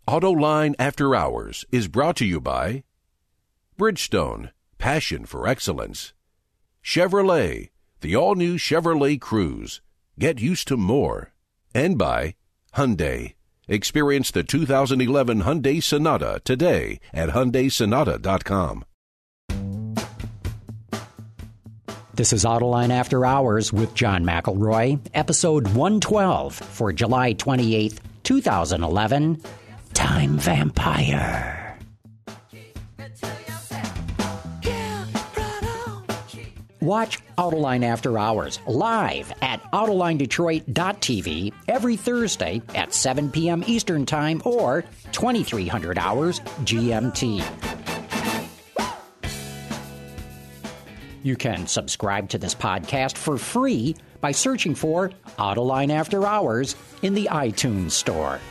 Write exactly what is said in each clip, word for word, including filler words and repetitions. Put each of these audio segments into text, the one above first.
Autoline After Hours is brought to you by Bridgestone, passion for excellence. Chevrolet, the all-new Chevrolet Cruze. Get used to more. And by Hyundai. Experience the two thousand eleven Hyundai Sonata today at Hyundai Sonata dot com. This is Autoline After Hours with John McElroy, episode one twelve for July twenty-eighth, twenty eleven. Time Vampire. Watch Autoline After Hours live at Autoline Detroit dot T V every Thursday at seven p.m. Eastern Time or twenty-three hundred hours G M T. You can subscribe to this podcast for free by searching for Autoline After Hours in the iTunes Store.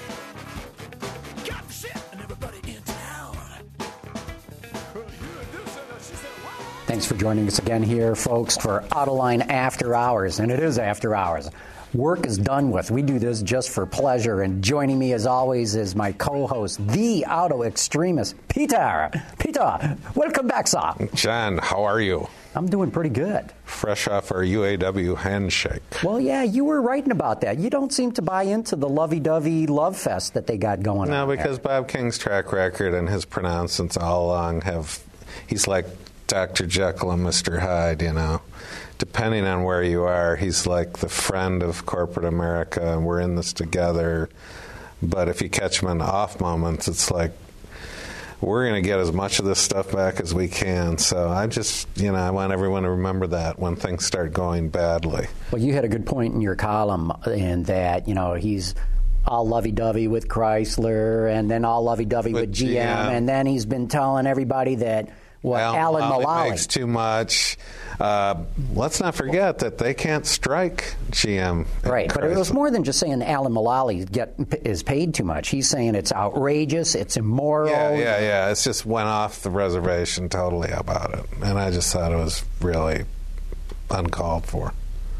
Thanks for joining us again here, folks, for Autoline After Hours. And it is After Hours. Work is done with. We do this just for pleasure. And joining me, as always, is my co-host, the auto extremist, Peter. Peter, welcome back, sir. John, how are you? I'm doing pretty good. Fresh off our U A W handshake. Well, yeah, you were writing about that. You don't seem to buy into the lovey-dovey love fest that they got going no, on. No, because there. Bob King's track record and his pronouncements all along have, he's like Doctor Jekyll and Mister Hyde, you know. Depending on where you are, he's like the friend of corporate America, and we're in this together. But if you catch him in off moments, it's like, we're going to get as much of this stuff back as we can. So I just, you know, I want everyone to remember that when things start going badly. Well, you had a good point in your column in that, you know, he's all lovey-dovey with Chrysler and then all lovey-dovey with, with G M, G M. And then he's been telling everybody that, well, Alan Mulally makes too much. Uh, let's not forget that they can't strike G M. Right, but it was more than just saying Alan Mulally get is paid too much. He's saying it's outrageous, it's immoral. Yeah, yeah, yeah. It just went off the reservation totally about it, and I just thought it was really uncalled for.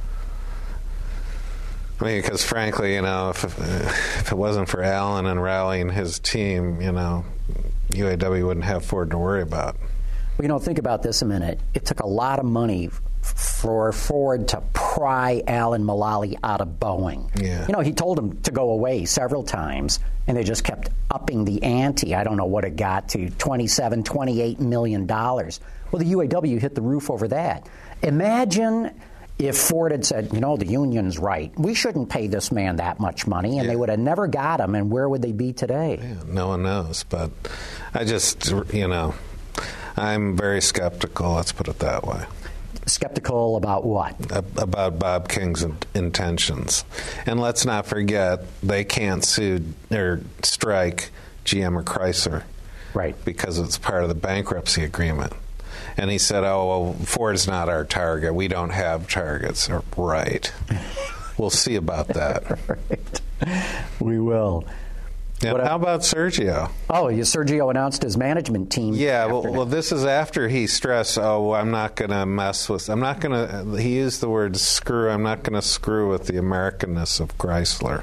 I mean, because frankly, you know, if, if it wasn't for Alan and rallying his team, you know, U A W wouldn't have Ford to worry about. Well, you know, think about this a minute. It took a lot of money for Ford to pry Alan Mulally out of Boeing. Yeah. You know, he told him to go away several times, and they just kept upping the ante. I don't know what it got to, twenty-seven, twenty-eight million dollars. Well, the U A W hit the roof over that. Imagine if Ford had said, you know, the union's right. We shouldn't pay this man that much money, and yeah. they would have never got him, and where would they be today? Yeah, no one knows, but I just, you know, I'm very skeptical, let's put it that way. Skeptical about what? About Bob King's intentions. And let's not forget, they can't sue or strike G M or Chrysler. Right. Because it's part of the bankruptcy agreement. And he said, oh, well, Ford's not our target. We don't have targets. Right. We'll see about that. Right. We will. And what how I, about Sergio? Oh, Sergio announced his management team. Yeah, well, well, this is after he stressed, oh, I'm not going to mess with, I'm not going to, he used the word screw, I'm not going to screw with the Americanness of Chrysler.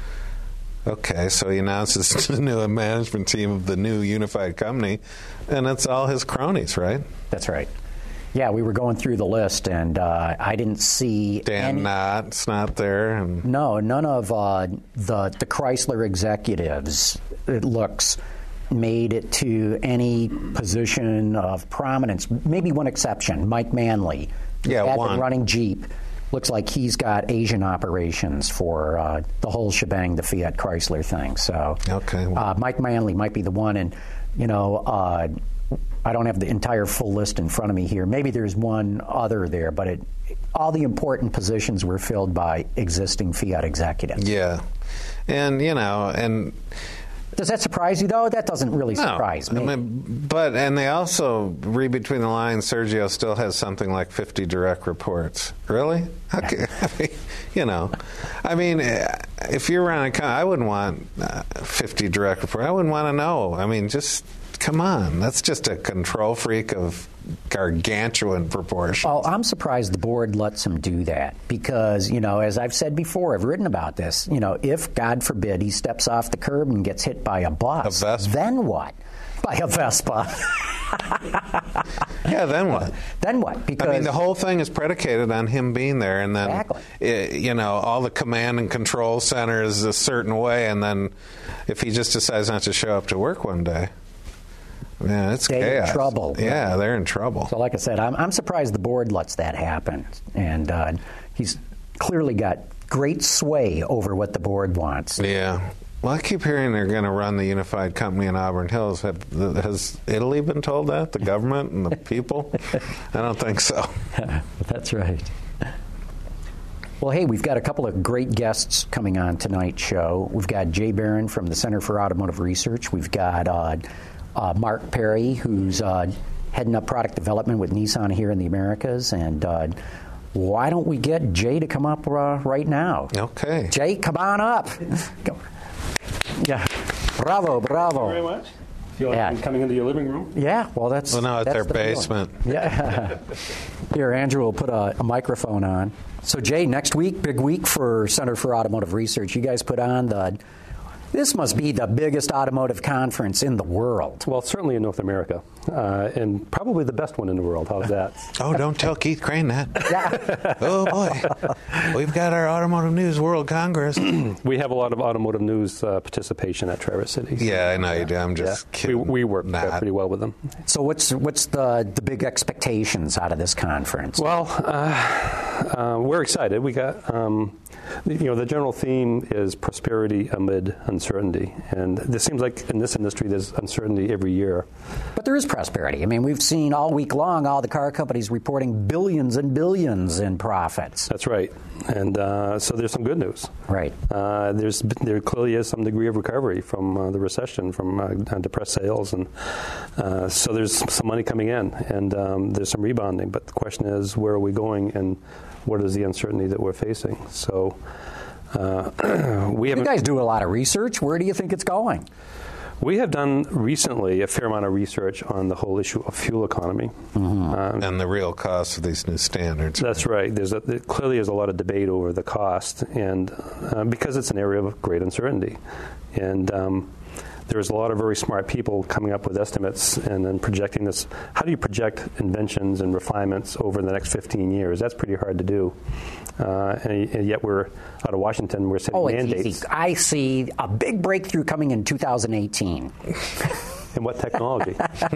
Okay, so he announces the new management team of the new unified company, and it's all his cronies, right? That's right. Yeah, we were going through the list, and uh, I didn't see Dan any, Knott's not there. And no, none of uh, the the Chrysler executives, it looks, made it to any position of prominence. Maybe one exception, Mike Manley. Yeah, had one. been running Jeep. Looks like he's got Asian operations for uh, the whole shebang, the Fiat Chrysler thing. So, okay, well. uh, Mike Manley might be the one, and you know. Uh, I don't have the entire full list in front of me here. Maybe there's one other there, but it, all the important positions were filled by existing Fiat executives. Yeah. And, you know, and... Does that surprise you, though? That doesn't really no, surprise me. I mean, but, and they also, read between the lines, Sergio still has something like fifty direct reports. Really? Okay. I mean, you know, I mean, if you're around a company, I wouldn't want uh, fifty direct reports. I wouldn't want to know. I mean, just come on, that's just a control freak of gargantuan proportions. Oh, I'm surprised the board lets him do that because, you know, as I've said before, I've written about this, you know, if, God forbid, he steps off the curb and gets hit by a bus, a Vespa. Then what? By a Vespa. Yeah, then what? Then what? Because I mean, the whole thing is predicated on him being there, and then, exactly. it, you know, all the command and control center is a certain way, and then if he just decides not to show up to work one day, man, it's they're chaos. in trouble. Yeah, they're in trouble. So, like I said, I'm, I'm surprised the board lets that happen, and uh, he's clearly got great sway over what the board wants. Yeah. Well, I keep hearing they're going to run the unified company in Auburn Hills. Have, has Italy been told that? The government and the people? I don't think so. That's right. Well, hey, we've got a couple of great guests coming on tonight's show. We've got Jay Barron from the Center for Automotive Research. We've got uh, uh, Mark Perry, who's uh, heading up product development with Nissan here in the Americas. And uh, why don't we get Jay to come up uh, right now? Okay. Jay, come on up. Go. Yeah, bravo, bravo. Thank you very much. Feel like Yeah. I'm coming into your living room? Yeah, well, that's Well, no, it's that's their the feeling. basement. Yeah. Here, Andrew will put a, a microphone on. So, Jay, next week, big week for Center for Automotive Research. You guys put on the. This must be the biggest automotive conference in the world. Well, certainly in North America, uh, and probably the best one in the world. How's that? Oh, don't tell Keith Crane that. Yeah. Oh, boy. We've got our Automotive News World Congress. We have a lot of automotive news uh, participation at Traverse City. Yeah, I know you do. I'm just Yeah. kidding. We, we work Not. uh, pretty well with them. So, what's what's the the big expectations out of this conference? Well, uh, uh, we're excited. We got, um, you know, the general theme is prosperity amid uncertainty, and this seems like in this industry there's uncertainty every year. But there is prosperity. I mean, we've seen all week long all the car companies reporting billions and billions in profits. That's right, and uh, so there's some good news. Right. Uh, there's there clearly is some degree of recovery from uh, the recession, from uh, depressed sales, and uh, so there's some money coming in, and um, there's some rebounding. But the question is, where are we going, and what is the uncertainty that we're facing? So uh, we You haven't. guys do a lot of research. Where do you think it's going? We have done recently a fair amount of research on the whole issue of fuel economy. Mm-hmm. Um, And the real cost of these new standards. That's right. There's a, there clearly is a lot of debate over the cost, and uh, because it's an area of great uncertainty, and um, there's a lot of very smart people coming up with estimates and then projecting this. How do you project inventions and refinements over the next fifteen years? That's pretty hard to do, uh, and, and yet we're out of Washington. We're setting Oh, it's mandates. easy. I see a big breakthrough coming in two thousand eighteen. And what technology?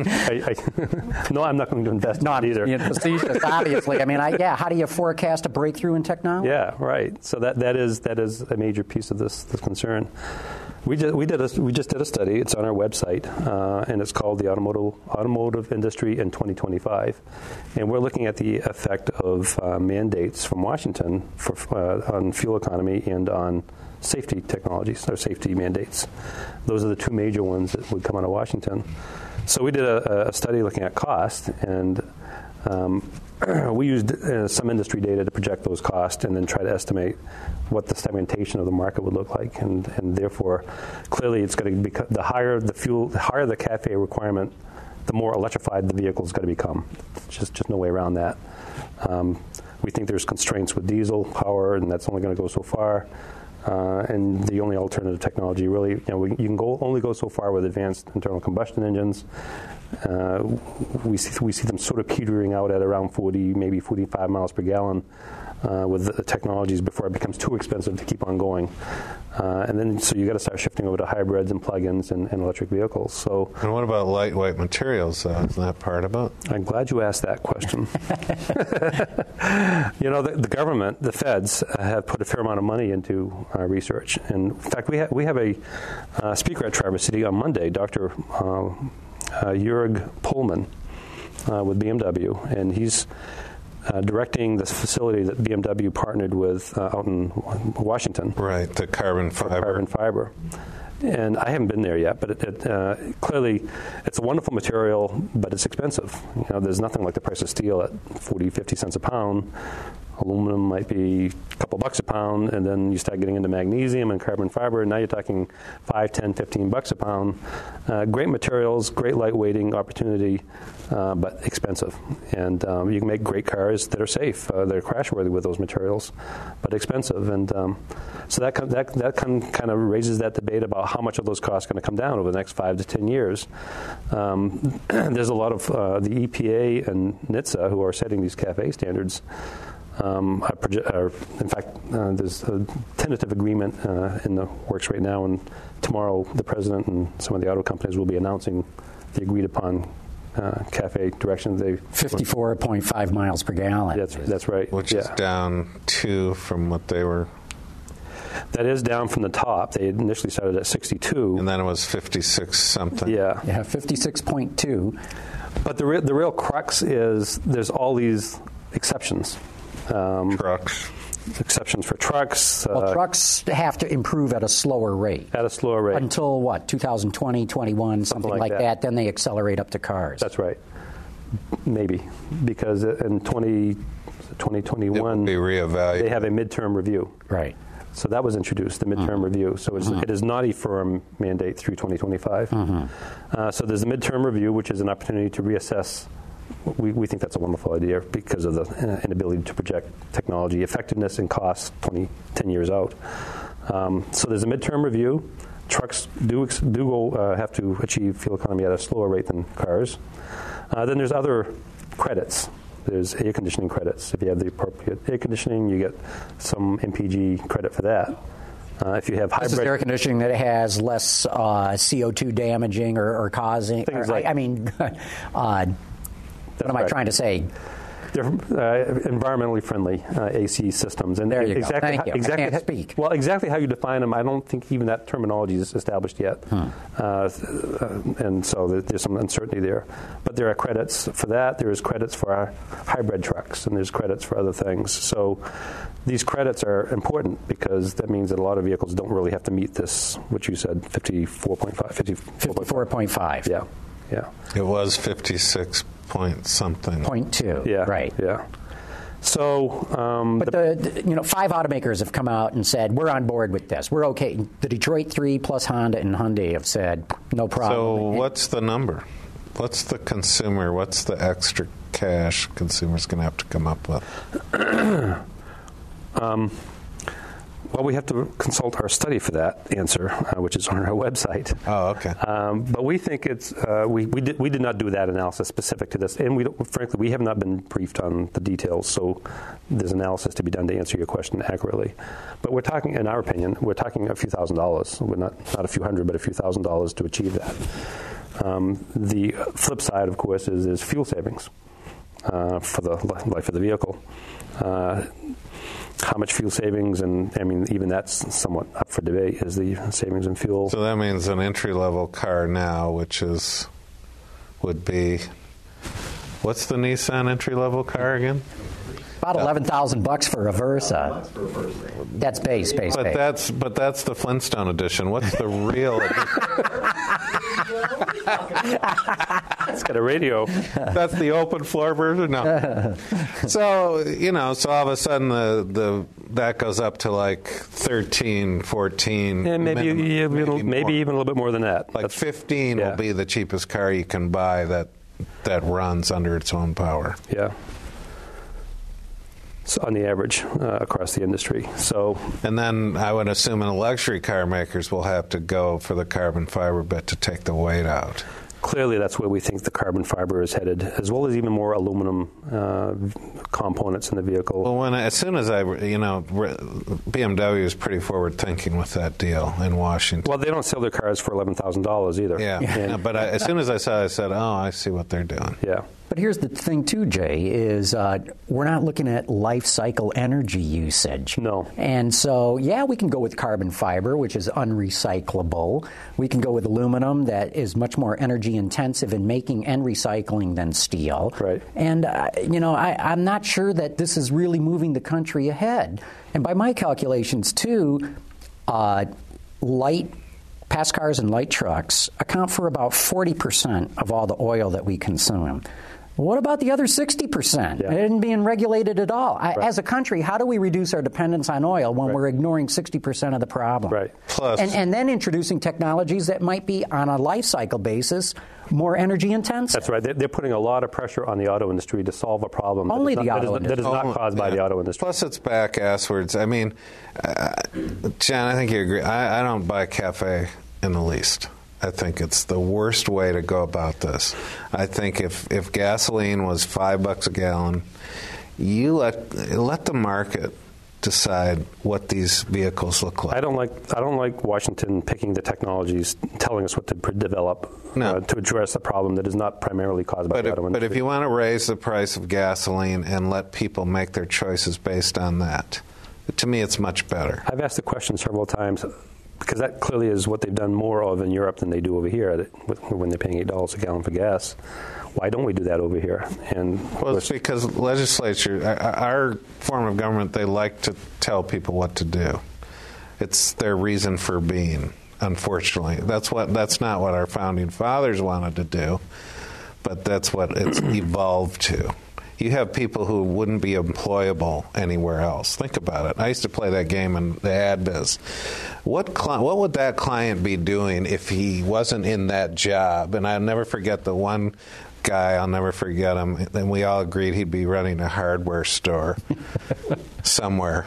I, I, no, I'm not going to invest in it either. You know, facetious, obviously. I mean, I, yeah. How do you forecast a breakthrough in technology? Yeah, right. So that, that is that is a major piece of this, this concern. We just we did a, we just did a study. It's on our website, uh, and it's called the Automotive Automotive Industry in twenty twenty-five, and we're looking at the effect of uh, mandates from Washington for uh, on fuel economy and on safety technologies or safety mandates. Those are the two major ones that would come out of Washington. So we did a, a study looking at cost, and um, we used uh, some industry data to project those costs and then try to estimate what the segmentation of the market would look like, and, and therefore, clearly, it's going to be the higher the fuel, the higher the C A F E requirement, the more electrified the vehicle is going to become. Just just no way around that. Um, we think there's constraints with diesel power, and that's only going to go so far. Uh, and the only alternative technology, really, you know, we, you can go only go so far with advanced internal combustion engines. Uh, we see we see them sort of petering out at around forty, maybe forty-five miles per gallon uh, with the technologies before it becomes too expensive to keep on going. Uh, and then, so you got to start shifting over to hybrids and plug-ins and, and electric vehicles. So, And what about lightweight materials? Uh, isn't that part of it? I'm glad you asked that question. You know, the, the government, the feds, uh, have put a fair amount of money into uh, research. And in fact, we, ha- we have a uh, speaker at Traverse City on Monday, Doctor Uh, uh, Jörg Pullman uh, with B M W, and he's uh, directing this facility that B M W partnered with uh, out in Washington. Right, the carbon fiber. Carbon fiber. and I haven't been there yet, but it, it, uh, clearly it's a wonderful material, but it's expensive. You know, there's nothing like the price of steel at forty, fifty cents a pound. Aluminum might be a couple bucks a pound, and then you start getting into magnesium and carbon fiber, and now you're talking five, ten, fifteen bucks a pound. Uh, great materials, great lightweighting opportunity, uh, but expensive. And um, you can make great cars that are safe. Uh, they're crash-worthy with those materials, but expensive. And um, so that com- that that com- kind of raises that debate about how much of those costs are going to come down over the next five to ten years. Um, there's a lot of uh, the E P A and NHTSA who are setting these CAFE standards. Um, are proje- are, in fact, uh, there's a tentative agreement uh, in the works right now, and tomorrow the president and some of the auto companies will be announcing the agreed-upon uh, CAFE directions. They fifty-four point five miles per gallon. That's, that's right. Which yeah. is down two from what they were. That is down from the top. They initially started at sixty-two. And then it was fifty-six something. Yeah. Yeah, fifty-six point two. But the, re- the real crux is there's all these exceptions. Um, Trucks. Exceptions for trucks. Well, uh, trucks have to improve at a slower rate. At a slower rate. Until what, two thousand twenty, twenty-one, something, like like that. that. Then they accelerate up to cars. That's right. Maybe. Because in twenty, twenty twenty-one, It will be reevaluated. they have a midterm review. Right. So that was introduced, the midterm Mm-hmm. review. So it's, mm-hmm. it is not a firm mandate through twenty twenty-five. Mm-hmm. Uh, so there's a midterm review, which is an opportunity to reassess. We, we think that's a wonderful idea because of the uh, inability to project technology effectiveness and costs twenty, ten years out. Um, so there's a midterm review. Trucks do do go, uh, have to achieve fuel economy at a slower rate than cars. Uh, then there's other credits. There's air conditioning credits. If you have the appropriate air conditioning, you get some M P G credit for that. Uh, if you have hybrid This is air conditioning that has less uh, C O two damaging or, or causing. Things or, like- I, I mean, uh, what am I right. trying to say? They're uh, environmentally friendly uh, A C systems, and There you go. exactly Thank how, you. I exactly can't speak. Well, exactly how you define them, I don't think even that terminology is established yet, Hmm. uh, and so there- there's some uncertainty there. But there are credits for that. There is credits for our hybrid trucks, and there's credits for other things. So these credits are important because that means that a lot of vehicles don't really have to meet this, what you said, fifty-four point five, fifty-four point five. Yeah, yeah. It was fifty-six point something. Point two. Yeah, Right. Yeah. So, um, But the, the you know five automakers have come out and said we're on board with this. We're okay. The Detroit Three plus Honda and Hyundai have said no problem. So what's the number? What's the consumer? What's the extra cash consumer's going to have to come up with? um, well, we have to consult our study for that answer, uh, which is on our website. Oh, okay. Um, but we think it's uh, we we did we did not do that analysis specific to this, and we don't, frankly we have not been briefed on the details. So there's analysis to be done to answer your question accurately. But we're talking, in our opinion, we're talking a few thousand dollars. We're not not a few hundred, but a few thousand dollars to achieve that. Um, the flip side, of course, is, is fuel savings uh, for the life of the vehicle. Uh, how much fuel savings, and I mean, even that's somewhat up for debate, is the savings in fuel. So that means an entry-level car now, which is would be, what's the Nissan entry-level car again? About eleven thousand bucks for a Versa. That's base, base, But base. that's but that's the Flintstone edition. What's the real edition? It's got a radio. That's the open floor version. No. So you know, so all of a sudden the the that goes up to like thirteen, fourteen. And maybe minimum, you- maybe, maybe, maybe more. even a little bit more than that. Like That's- fifteen yeah. will be the cheapest car you can buy that that runs under its own power. Yeah. So on the average uh, across the industry. So And then I would assume the luxury car makers will have to go for the carbon fiber bit to take the weight out. clearly that's where we think the carbon fiber is headed, as well as even more aluminum uh, components in the vehicle. Well, when I, as soon as I, you know, B M W is pretty forward thinking with that deal in Washington. Well, they don't sell their cars for eleven thousand dollars either. Yeah, And- yeah, but I, as soon as I saw it, I said, oh, I see what they're doing. yeah. But here's the thing, too, Jay, is uh, we're not looking at life cycle energy usage. No. And so, yeah, we can go with carbon fiber, which is unrecyclable. We can go with aluminum that is much more energy intensive in making and recycling than steel. Right. And, uh, you know, I, I'm not sure that this is really moving the country ahead. And by my calculations, too, uh, light Pass cars and light trucks account for about forty percent of all the oil that we consume. What about the other sixty percent? Yeah. It isn't being regulated at all. I, Right. As a country, how do we reduce our dependence on oil when Right. we're ignoring sixty percent of the problem? Right. Plus, And, and then introducing technologies that might be, on a life cycle basis, more energy intensive. That's right. They're, they're putting a lot of pressure on the auto industry to solve a problem that Only is the not, auto that is, that is not Only- caused by yeah. the auto industry. Plus, it's back asswards. I mean, uh, John, I think you agree. I, I don't buy cafe in the least. I think it's the worst way to go about this. I think if, if gasoline was five bucks a gallon, you let let the market decide what these vehicles look like. I don't like I don't like Washington picking the technologies, telling us what to pr- develop No. uh, to address a problem that is not primarily caused by But the if, auto but industry. if you want to raise the price of gasoline and let people make their choices based on that, to me, it's much better. I've asked the question several times because that clearly is what they've done more of in Europe than they do over here. That when they're paying eight dollars a gallon for gas, why don't we do that over here? And Well, it's because legislature, our our form of government, they like to tell people what to do. It's their reason for being. Unfortunately, that's what that's not what our founding fathers wanted to do, but that's what it's evolved to. You have people who wouldn't be employable anywhere else. Think about it. I used to play that game in the ad biz. What cli- what would that client be doing if he wasn't in that job? And I'll never forget the one guy, I'll never forget him, and we all agreed he'd be running a hardware store somewhere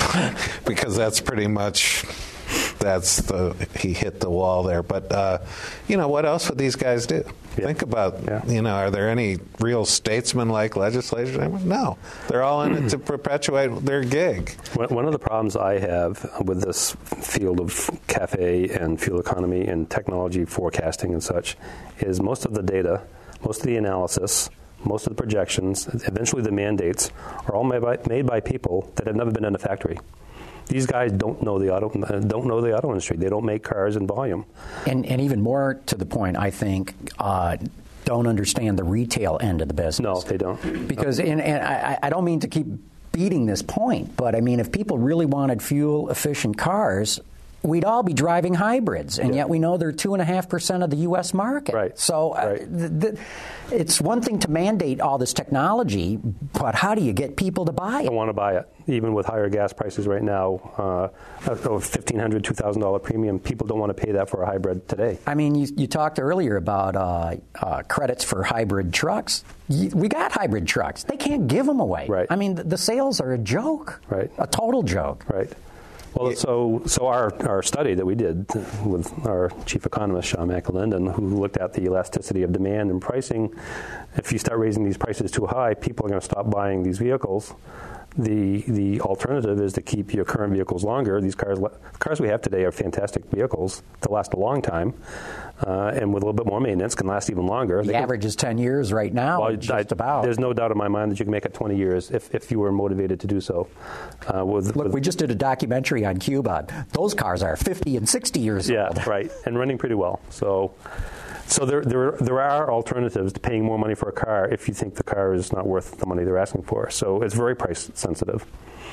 because that's pretty much... That's the he hit the wall there. But uh, you know, what else would these guys do? Yeah. Think about Yeah. you know, are there any real statesman-like legislators? No, they're all in it to perpetuate their gig. One one of the problems I have with this field of cafe and fuel economy and technology forecasting and such is most of the data, most of the analysis, most of the projections, eventually the mandates are all made by, made by people that have never been in a factory. These guys don't know the auto don't know the auto industry. They don't make cars in volume. And, and even more to the point, I think, uh, don't understand the retail end of the business. No, they don't. Because, and, and I, I don't mean to keep beating this point, but I mean, if people really wanted fuel-efficient cars, we'd all be driving hybrids, and Yeah. yet we know they're two and a half percent of the U S market. Right. So uh, Right. th- th- it's one thing to mandate all this technology, but how do you get people to buy I it? want to buy it, even with higher gas prices right now. Uh, fifteen hundred dollars, two thousand dollars premium. People don't want to pay that for a hybrid today. I mean, you, you talked earlier about uh, uh, credits for hybrid trucks. Y- We got hybrid trucks. They can't give them away. Right. I mean, the, the sales are a joke. Right. A total joke. Right. Well, so so our, our study that we did with our chief economist, Sean McAlinden, who looked at the elasticity of demand and pricing, if you start raising these prices too high, people are going to stop buying these vehicles. The the alternative is to keep your current vehicles longer. These cars cars we have today are fantastic vehicles that last a long time, uh, and with a little bit more maintenance can last even longer. The They can- average is ten years right now, well, just I- about. There's no doubt in my mind that you can make it twenty years if, if you were motivated to do so. Uh, with, Look, with, we just did a documentary on Cuba. Those cars are fifty and sixty years yeah, old. right, and running pretty well. So, so there, there, there are alternatives to paying more money for a car if you think the car is not worth the money they're asking for. So it's very price sensitive.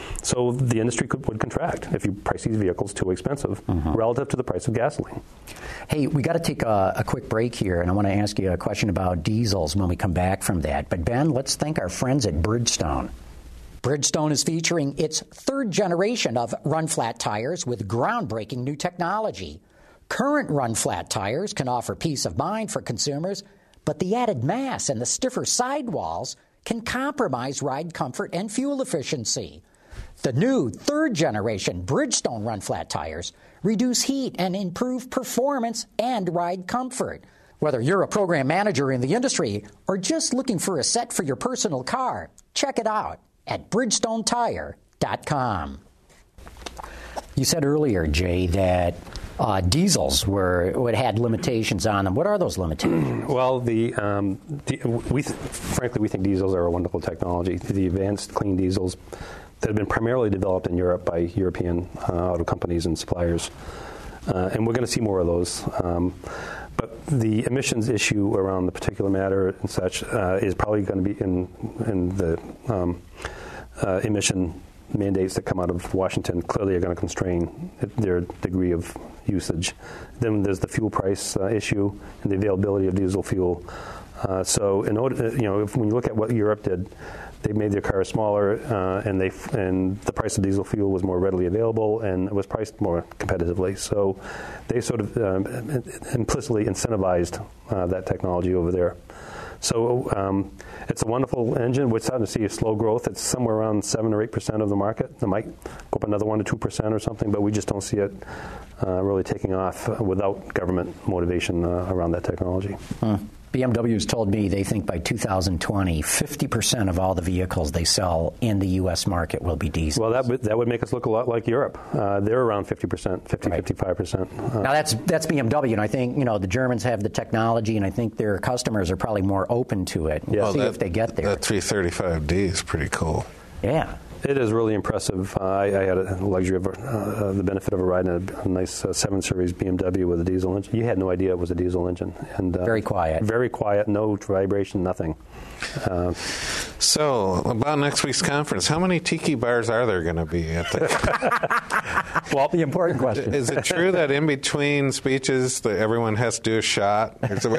So the industry could, would contract if you price these vehicles too expensive Mm-hmm. relative to the price of gasoline. Hey, we got to take a, a quick break here, and I want to ask you a question about diesels when we come back from that. But Ben, let's thank our friends at Bridgestone. Bridgestone is featuring its third generation of run-flat tires with groundbreaking new technology. Current run-flat tires can offer peace of mind for consumers, but the added mass and the stiffer sidewalls can compromise ride comfort and fuel efficiency. The new third-generation Bridgestone run-flat tires reduce heat and improve performance and ride comfort. Whether you're a program manager in the industry or just looking for a set for your personal car, check it out at bridgestone tire dot com. You said earlier, Jay, that uh, diesels were what had limitations on them. What are those limitations? Well, the, um, the we th- frankly we think diesels are a wonderful technology. The advanced clean diesels that have been primarily developed in Europe by European uh, auto companies and suppliers, uh, and we're going to see more of those. Um, but the emissions issue around the particular matter and such uh, is probably going to be in in the um, uh, emission mandates that come out of Washington clearly are going to constrain their degree of usage. Then there's the fuel price uh, issue and the availability of diesel fuel. Uh, so, in order, you know, if, when you look at what Europe did, they made their cars smaller, uh, and they and the price of diesel fuel was more readily available, and it was priced more competitively. So, they sort of um, implicitly incentivized uh, that technology over there. So, um, it's a wonderful engine. We're starting to see a slow growth. It's somewhere around seven or eight percent of the market. It might go up another one to two percent or something, but we just don't see it uh, really taking off without government motivation uh, around that technology. Hmm. B M W has told me they think by two thousand twenty, fifty percent of all the vehicles they sell in the U S market will be diesel. Well, that would, that would make us look a lot like Europe. Uh, they're around fifty percent, fifty, right. fifty-five percent. Uh, now, that's that's B M W, and I think, you know, the Germans have the technology, and I think their customers are probably more open to it. We'll well, see that, if they get there. That three thirty-five D is pretty cool. Yeah. It is really impressive. Uh, I, I had a luxury of uh, the benefit of a ride in a, a nice uh, seven series B M W with a diesel engine. You had no idea it was a diesel engine, and uh, very quiet. Very quiet, no vibration, nothing. Uh, so, about next week's conference, how many tiki bars are there going to be at the? Well, the important question is it true that in between speeches that everyone has to do a shot?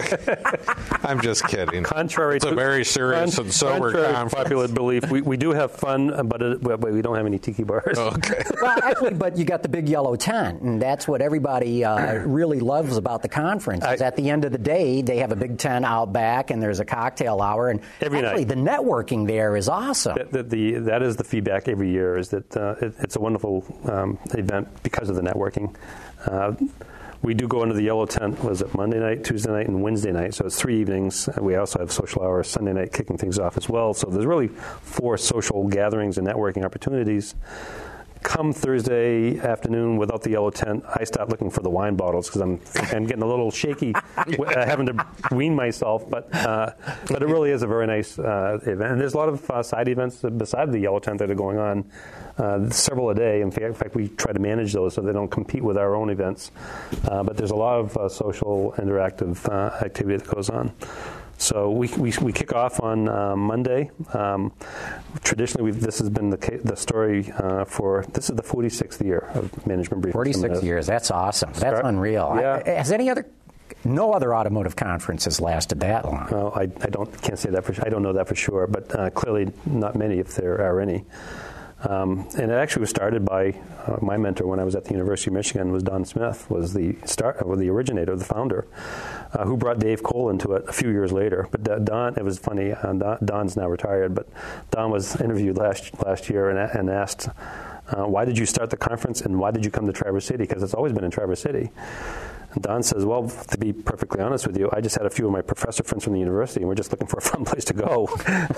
I'm just kidding. Contrary it's to a very serious con- and sober contrary conference. To popular belief, we, we do have fun, but it, but we don't have any tiki bars. Okay. Well, actually, but you got the big yellow tent, and that's what everybody uh, really loves about the conference. I, is at the end of the day, they have a big tent out back, and there's a cocktail hour, and every actually night. the networking there is awesome. The, the, the, that is the feedback every year, is that uh, it, it's a wonderful um, event because of the networking. Uh, we do go into the yellow tent, was it Monday night, Tuesday night, and Wednesday night, so it's three evenings. We also have social hour Sunday night kicking things off as well, so there's really four social gatherings and networking opportunities. Come Thursday afternoon, without the yellow tent, I start looking for the wine bottles because I'm, I'm getting a little shaky, uh, having to wean myself. But uh, but it really is a very nice uh, event. And there's a lot of uh, side events beside the yellow tent that are going on, uh, several a day. In fact, in fact, we try to manage those so they don't compete with our own events. Uh, but there's a lot of uh, social, interactive uh, activity that goes on. So we, we we kick off on uh, Monday. Um, traditionally, we've, this has been the the story uh, for this is the forty-sixth year of Management Briefing. forty-six years. That's awesome. That's Start, unreal. Yeah. I, has any other no other automotive conference has lasted that long? Well, I, I don't can't say that for I don't know that for sure, but uh, clearly not many, if there are any. Um, and it actually was started by uh, my mentor when I was at the University of Michigan. Was Don Smith, was the start, or the originator, the founder, uh, who brought Dave Cole into it a few years later. But uh, Don, it was funny. Uh, Don, Don's now retired, but Don was interviewed last last year and, and asked, uh, "Why did you start the conference, and why did you come to Traverse City? Because it's always been in Traverse City." And Don says, well, to be perfectly honest with you, I just had a few of my professor friends from the university, and we're just looking for a fun place to go.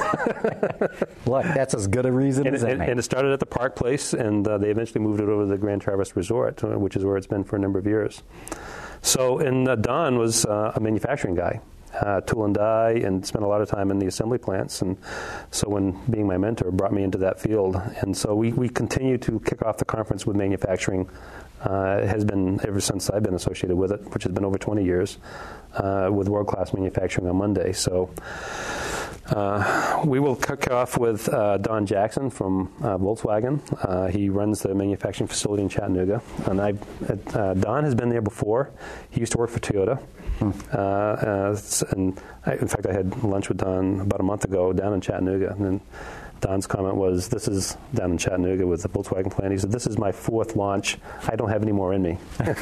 Look, that's as good a reason and, as and, any. and it started at the Park Place, and uh, they eventually moved it over to the Grand Traverse Resort, uh, which is where it's been for a number of years. So, and uh, Don was uh, a manufacturing guy, uh, tool and die, and spent a lot of time in the assembly plants. And so when being my mentor, brought me into that field. And so we, we continue to kick off the conference with manufacturing. Uh, it has been ever since I've been associated with it, which has been over twenty years, uh, with world-class manufacturing on Monday. So uh, we will kick off with uh, Don Jackson from uh, Volkswagen. Uh, he runs the manufacturing facility in Chattanooga, and I uh, Don has been there before. He used to work for Toyota. Hmm. Uh, uh, and I, in fact, I had lunch with Don about a month ago down in Chattanooga, and then Don's comment was, this is down in Chattanooga with the Volkswagen plant. He said, this is my fourth launch. I don't have any more in me.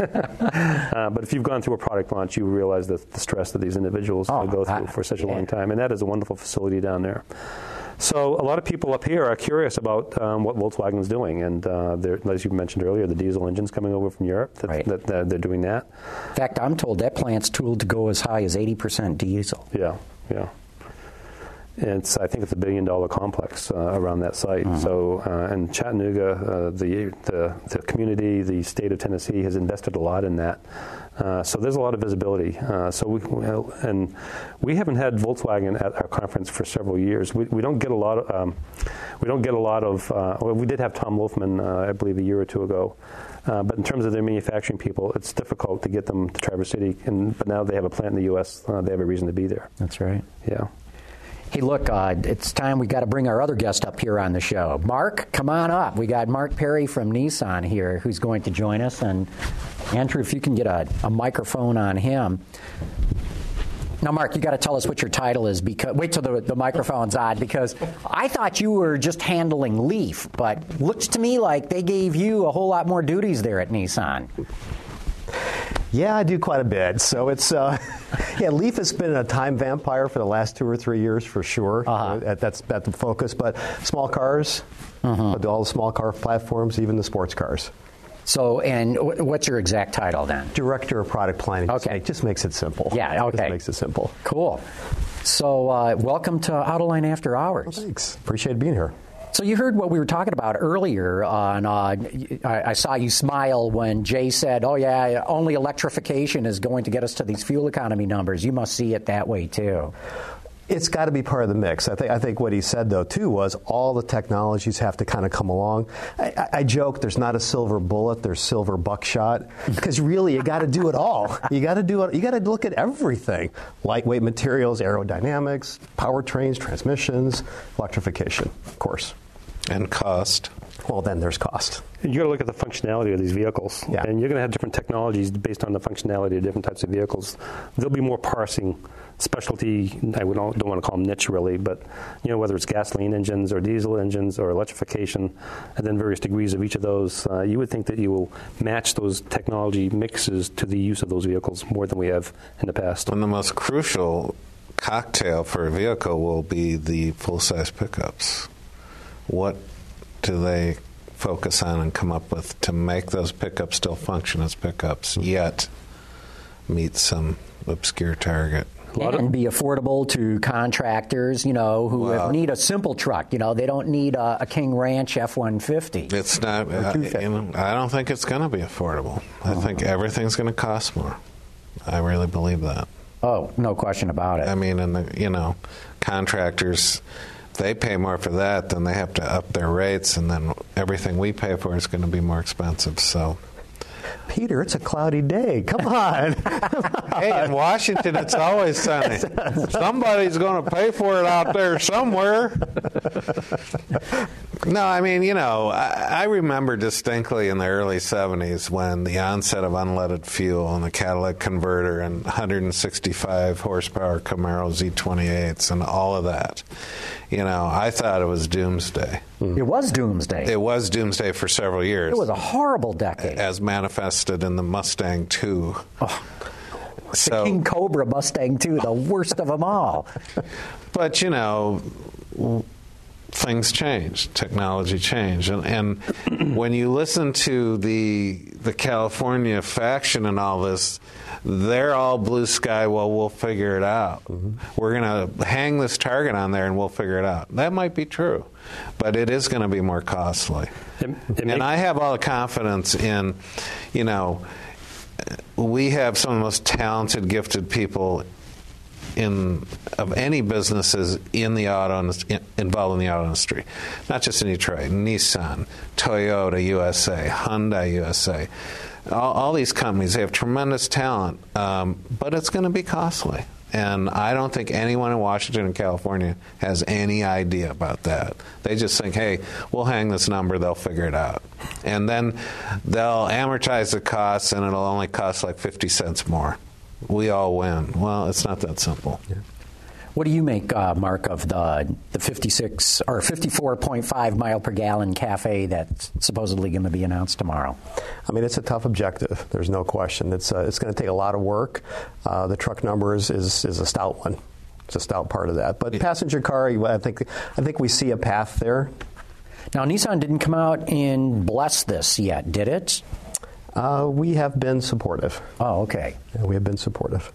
uh, but if you've gone through a product launch, you realize the, the stress that these individuals oh, go through I, for such yeah. a long time. And that is a wonderful facility down there. So a lot of people up here are curious about um, what Volkswagen is doing. And uh, as you mentioned earlier, the diesel engines coming over from Europe, that, right. that, that they're doing that. In fact, I'm told that plant's tooled to go as high as eighty percent diesel. Yeah, yeah. It's, I think it's a billion-dollar complex uh, around that site. Mm-hmm. So, uh, and Chattanooga, uh, the, the the community, the state of Tennessee has invested a lot in that. Uh, so there's a lot of visibility. Uh, so we and we haven't had Volkswagen at our conference for several years. We, we don't get a lot of um, we don't get a lot of. Uh, well, we did have Tom Wolfman, uh, I believe, a year or two ago. Uh, but in terms of their manufacturing people, it's difficult to get them to Traverse City. And but now they have a plant in the U S. Uh, they have a reason to be there. That's right. Yeah. Hey, look, uh, it's time we got to bring our other guest up here on the show. Mark, come on up. We got Mark Perry from Nissan here who's going to join us. And Andrew, if you can get a, a microphone on him. Now, Mark, you got to tell us what your title is. Because wait till the, the microphone's on, because I thought you were just handling Leaf, but looks to me like they gave you a whole lot more duties there at Nissan. Yeah, I do quite a bit. So it's, uh, yeah, Leaf has been a time vampire for the last two or three years for sure. Uh-huh. Uh, that's, that's the focus. But small cars, uh-huh. all the small car platforms, even the sports cars. So, and what's your exact title then? Director of Product Planning. Okay. It just makes it simple. Yeah, okay. Just makes it simple. Cool. So, uh, welcome to Autoline After Hours. Well, thanks. Appreciate being here. So you heard what we were talking about earlier on, uh, I, I saw you smile when Jay said, oh yeah, only electrification is going to get us to these fuel economy numbers. You must see it that way too. It's got to be part of the mix. I think, I think what he said, though, too, was all the technologies have to kind of come along. I, I, I joke there's not a silver bullet, there's silver buckshot, because really you got to do it all. You got to do it. You got to look at everything: lightweight materials, aerodynamics, powertrains, transmissions, electrification, of course, and cost. Well, then there's cost. You got to look at the functionality of these vehicles, yeah. and you're going to have different technologies based on the functionality of different types of vehicles. There'll be more parsing, specialty. I don't, don't want to call them niche really, but you know, whether it's gasoline engines or diesel engines or electrification, and then various degrees of each of those. Uh, you would think that you will match those technology mixes to the use of those vehicles more than we have in the past. And the most crucial cocktail for a vehicle will be the full-size pickups. What do they focus on and come up with to make those pickups still function as pickups, yet meet some obscure target? And be affordable to contractors, you know, who well, need a simple truck. You know, they don't need a, a King Ranch F one fifty. It's not, uh, you know, I don't think it's going to be affordable. I uh-huh. think everything's going to cost more. I really believe that. Oh, no question about it. I mean, and the, you know, contractors, they pay more for that, then they have to up their rates, and then everything we pay for is going to be more expensive. So, Peter, it's a cloudy day. Come on. Hey, in Washington, it's always sunny. Somebody's going to pay for it out there somewhere. No, I mean, you know, I, I remember distinctly in the early seventies when the onset of unleaded fuel and the catalytic converter and one hundred sixty-five horsepower Camaro Z twenty-eights and all of that. You know, I thought it was doomsday. It was doomsday. It was doomsday for several years. It was a horrible decade. As manifested in the Mustang two. Oh. So, the King Cobra Mustang two, the worst of them all. But, you know, things change. Technology changed. And, and when you listen to the the California faction and all this, they're all blue sky, well, we'll figure it out. Mm-hmm. We're going to hang this target on there and we'll figure it out. That might be true, but it is going to be more costly. It, it and I have all the confidence in, you know, we have some of the most talented, gifted people in of any businesses in the auto in, involved in the auto industry, not just in Detroit. Nissan, Toyota U S A, Hyundai U S A. All, all these companies, they have tremendous talent, um, but it's going to be costly. And I don't think anyone in Washington and California has any idea about that. They just think, hey, we'll hang this number, they'll figure it out. And then they'll amortize the costs, and it'll only cost like fifty cents more. We all win. Well, it's not that simple. Yeah. What do you make, uh, Mark, of the the fifty-six or fifty-four point five mile per gallon CAFE that's supposedly going to be announced tomorrow? I mean, it's a tough objective. There's no question. It's uh, it's going to take a lot of work. Uh, the truck number is, is is a stout one. It's a stout part of that. But yeah. Passenger car, I think I think we see a path there. Now, Nissan didn't come out and bless this yet, did it? Uh, we have been supportive. Oh, okay. Yeah, we have been supportive.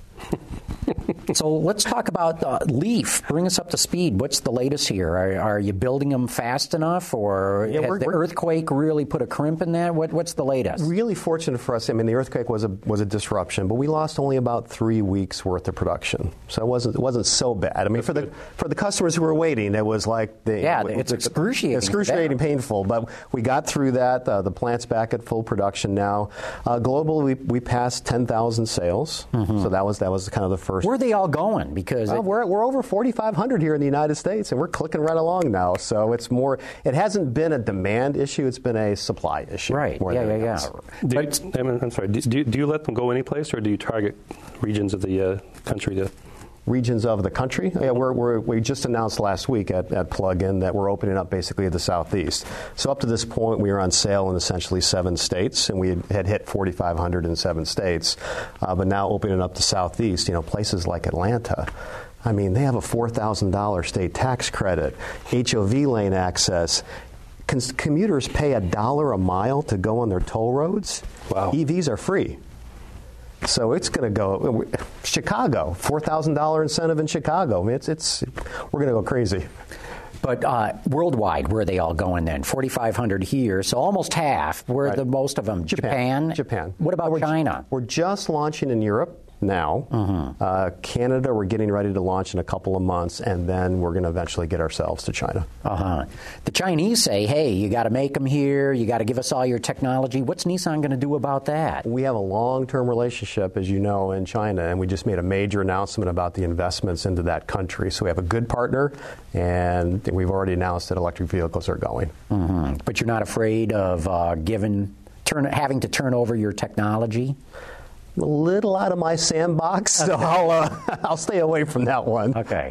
So let's talk about uh, Leaf. Bring us up to speed. What's the latest here? Are, are you building them fast enough, or yeah, has the earthquake really put a crimp in that? What, what's the latest? Really fortunate for us. I mean, the earthquake was a was a disruption, but we lost only about three weeks worth of production, so it wasn't it wasn't so bad. I mean, for the for the customers who were waiting, it was like the, yeah, it's the, excruciating, excruciating, painful. But we got through that. Uh, the plant's back at full production now. Uh, globally, we, we passed ten thousand sales, mm-hmm. so that was that was kind of the first Where are they all going? Because well, it, we're we're over forty-five hundred here in the United States, and we're clicking right along now. So it's more. It hasn't been a demand issue; it's been a supply issue. Right? More Yeah, than yeah, else. yeah. Do you, I'm, I'm sorry. Do, do, you, do you let them go any place, or do you target regions of the uh, country to? Regions of the country. Yeah, we're, we're, we just announced last week at, at Plug-in that we're opening up basically the Southeast. So up to this point, we were on sale in essentially seven states, and we had, had hit forty-five hundred in seven states. Uh, but now opening up the Southeast, you know, places like Atlanta. I mean, they have a four thousand dollars state tax credit, H O V lane access. Cons- commuters pay a dollar a mile to go on their toll roads. Wow. E Vs are free. So it's going to go. Chicago, four thousand dollars incentive in Chicago. I mean, it's it's we're going to go crazy. But uh, worldwide, where are they all going then? forty-five hundred here, so almost half. Where Right. are the most of them? Japan. Japan. Japan. What about we're, China? We're just launching in Europe now. Mm-hmm. Uh, Canada, we're getting ready to launch in a couple of months, and then we're going to eventually get ourselves to China. Uh-huh. The Chinese say, hey, you got to make them here. You got to give us all your technology. What's Nissan going to do about that? We have a long-term relationship, as you know, in China, and we just made a major announcement about the investments into that country. So we have a good partner, and we've already announced that electric vehicles are going. Mm-hmm. But you're not afraid of uh, giving, turn, having to turn over your technology? A little out of my sandbox, so I'll, uh, I'll stay away from that one. Okay.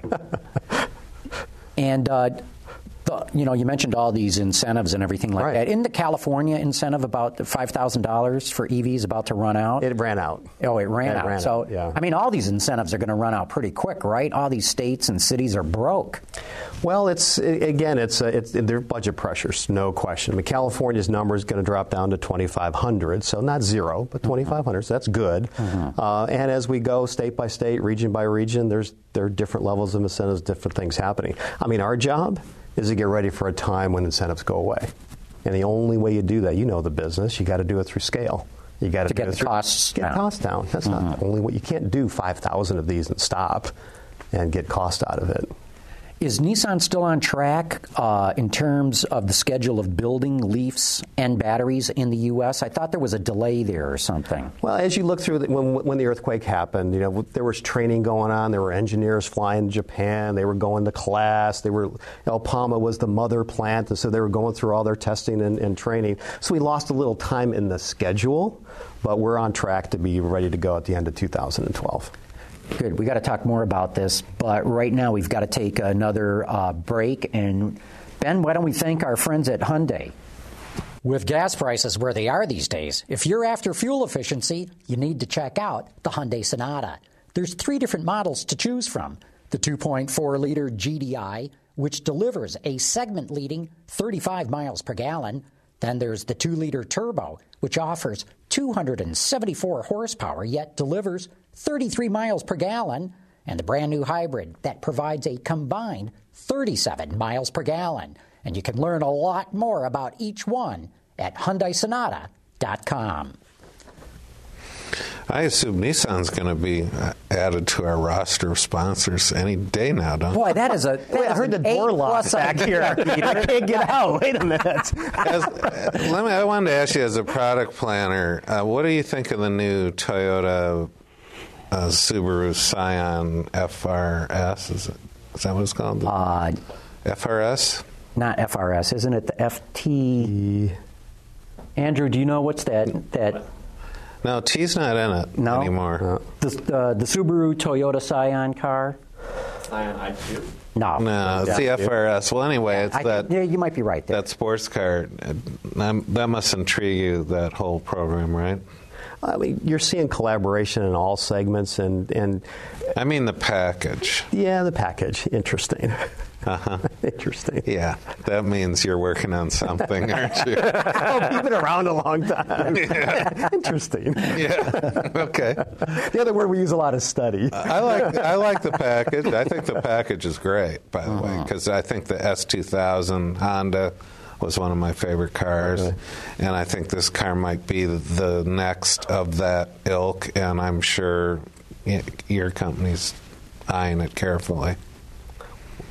And, uh, the, you know, you mentioned all these incentives and everything like Right. that. Isn't the California incentive about five thousand dollars for E Vs about to run out? It ran out. Oh, it ran It out. ran so, out, yeah. I mean, all these incentives are going to run out pretty quick, right? All these states and cities are broke. Well, it's again, it's, uh, it's there are budget pressures, no question. I mean, California's number is going to drop down to twenty-five hundred, so not zero, but twenty-five hundred. So that's good. Mm-hmm. Uh, and as we go state by state, region by region, there's there are different levels of incentives, different things happening. I mean, our job is to get ready for a time when incentives go away. And the only way you do that, you know the business, you got to do it through scale. You got To do get it through, costs get down. costs down. That's mm-hmm. not the only way. You can't do five thousand of these and stop and get cost out of it. Is Nissan still on track uh, in terms of the schedule of building Leafs and batteries in the U S? I thought there was a delay there or something. Well, as you look through the, when when the earthquake happened, you know there was training going on. There were engineers flying to Japan. They were going to class. They were El Pama was the mother plant, and so they were going through all their testing and, and training. So we lost a little time in the schedule, but we're on track to be ready to go at the end of two thousand twelve. Good. We got to talk more about this, but right now we've got to take another uh, break. And Ben, why don't we thank our friends at Hyundai? With gas prices where they are these days, if you're after fuel efficiency, you need to check out the Hyundai Sonata. There's three different models to choose from. The two point four liter G D I, which delivers a segment-leading thirty-five miles per gallon. Then there's the two liter Turbo, which offers two hundred seventy-four horsepower, yet delivers thirty-three miles per gallon, and the brand new hybrid that provides a combined thirty-seven miles per gallon. And you can learn a lot more about each one at Hyundai Sonata dot com. I assume Nissan's going to be added to our roster of sponsors any day now, don't Boy, that is a. That Wait, I is heard the an door A locked plus on back here. I can't get out. Wait a minute. as, let me. I wanted to ask you, as a product planner, uh, what do you think of the new Toyota uh, Subaru Scion F R S? Is, it, is that what it's called? Uh, F R S? Not F R S, isn't it? The F T. Andrew, do you know what's that? That No, T's not in it no anymore. The uh, the Subaru Toyota Scion car. Scion I Q? No, No, it's the F R S. Well, anyway, it's I, that yeah, you might be right there. that sports car. Uh, That must intrigue you, that whole program, right? I mean, you're seeing collaboration in all segments, and, and I mean the package. yeah, the package. Interesting. Uh-huh. Interesting. Yeah, that means you're working on something, aren't you? Oh, you've been around a long time. Yeah. Interesting. Yeah. Okay. The other word we use a lot is study. I like I like the package. I think the package is great, by the way, because I think the S two thousand Honda was one of my favorite cars, Okay. and I think this car might be the next of that ilk, and I'm sure y- your company's eyeing it carefully.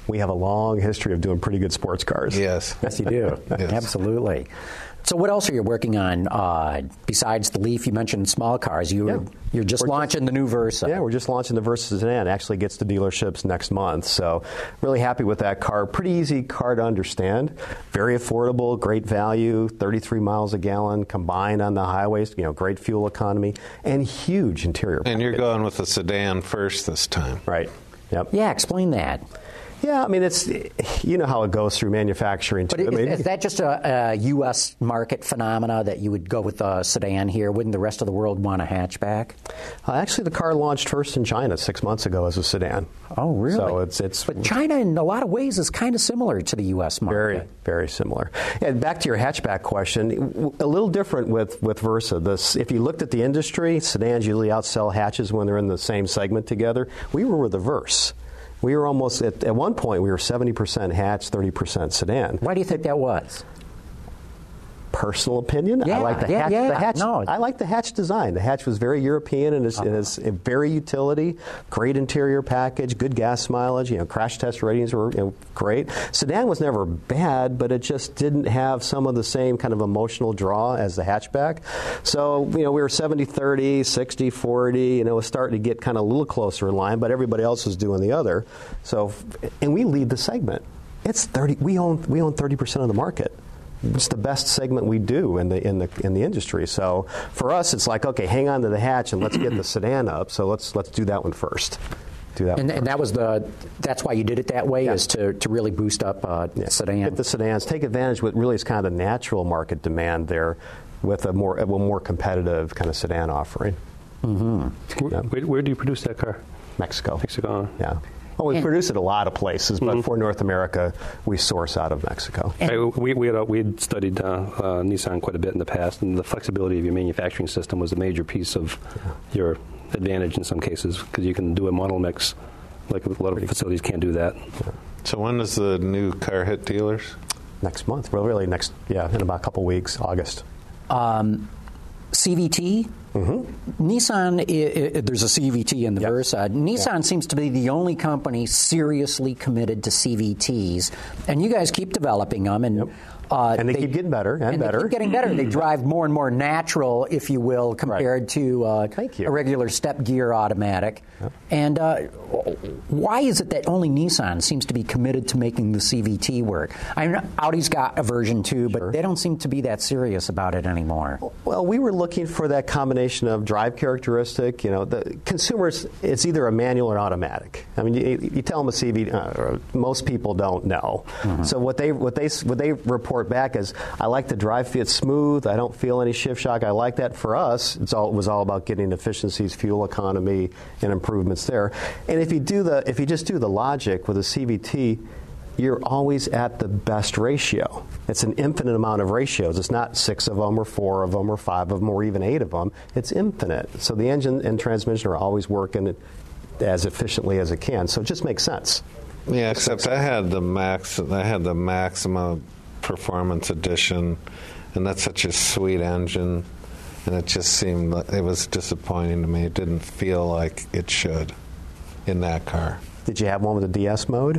we have a long history of doing pretty good sports cars. Yes. Yes, you do. Yes. Absolutely. So what else are you working on uh, besides the Leaf? You mentioned small cars. You, Yeah. You're just We're launching just- the new Versa. Yeah, we're just launching the Versa sedan. It actually gets to dealerships next month. So really happy with that car. Pretty easy car to understand. Very affordable, great value, thirty-three miles a gallon combined on the highways, you know, great fuel economy, and huge interior And you're package. going with the sedan first this time. Right. Yep. Yeah, explain that. Yeah, I mean, it's, you know how it goes through manufacturing, too. But is, I mean, is that just a, a U S market phenomena that you would go with a sedan here? Wouldn't the rest of the world want a hatchback? uh, actually, the car launched first in China six months ago as a sedan. Oh, really? So it's it's But China, in a lot of ways, is kind of similar to the U S market. Very, very similar. And back to your hatchback question, a little different with, with Versa. This, if you looked at the industry, sedans usually outsell hatches when they're in the same segment together. We were the reverse. We were almost, at, at one point, we were seventy percent hatch, thirty percent sedan. Why do you think that was? Personal opinion. Yeah, I like the yeah, hatch. yeah. The hatch No. I like the hatch design. The hatch was very European and is, Uh-huh. and is very utility. Great interior package, good gas mileage. You know, crash test ratings were you know, great. Sedan was never bad, but it just didn't have some of the same kind of emotional draw as the hatchback. So you know, we were seventy thirty, sixty forty. You know, it was starting to get kind of a little closer in line, but everybody else was doing the other. So, and we lead the segment. It's thirty. We own we own thirty percent of the market. It's the best segment we do in the in the in the industry. So for us, it's like, okay, hang on to the hatch and let's get the sedan up. So let's let's do that one first. Do that. And, one and that was the that's why you did it that way, Yeah. is to, to really boost up uh, Yeah. sedan. Get the sedans. Take advantage of what really is kind of the natural market demand there, with a more a more competitive kind of sedan offering. Mm-hmm. Yeah. Where, where do you produce that car? Mexico. Mexico. Yeah. Well, we And- produce it a lot of places, but Mm-hmm. for North America, we source out of Mexico. And- I- we we had, uh, we had studied uh, uh, Nissan quite a bit in the past, and the flexibility of your manufacturing system was a major piece of your advantage in some cases, because you can do a model mix, like a lot of facilities can't do that. So when does the new car hit dealers? Next month. Well, really next, yeah, in about a couple weeks, August. Um, C V T. Mm-hmm. Nissan, I, I, there's a C V T in the Yep. Versa. Nissan Yeah. seems to be the only company seriously committed to C V Ts, and you guys keep developing them, and Yep. uh, And they keep getting better and and better. They keep getting better. They drive more and more natural, if you will, compared to uh, Thank you. a regular step gear automatic. And uh, why is it that only Nissan seems to be committed to making the C V T work? I mean, Audi's got a version too, but Sure. they don't seem to be that serious about it anymore. Well, we were looking for that combination of drive characteristic. You know, the consumers, it's either a manual or automatic. I mean, you, you tell them a C V T, uh, most people don't know. Mm-hmm. So what they what they what they report back is, I like the drive feel smooth. I don't feel any shift shock. I like that. For us, it's all it was all about getting efficiencies, fuel economy, and improvements there. And if you do the if you just do the logic with a C V T, you're always at the best ratio. It's an infinite amount of ratios. It's not six of them or four of them or five of them or even eight of them. It's infinite. So the engine and transmission are always working as efficiently as it can. So it just makes sense. Yeah, except I had the max. I had the Maxima Performance Edition, and that's such a sweet engine. And it just seemed it was disappointing to me. It didn't feel like it should in that car. Did you have one with the D S mode?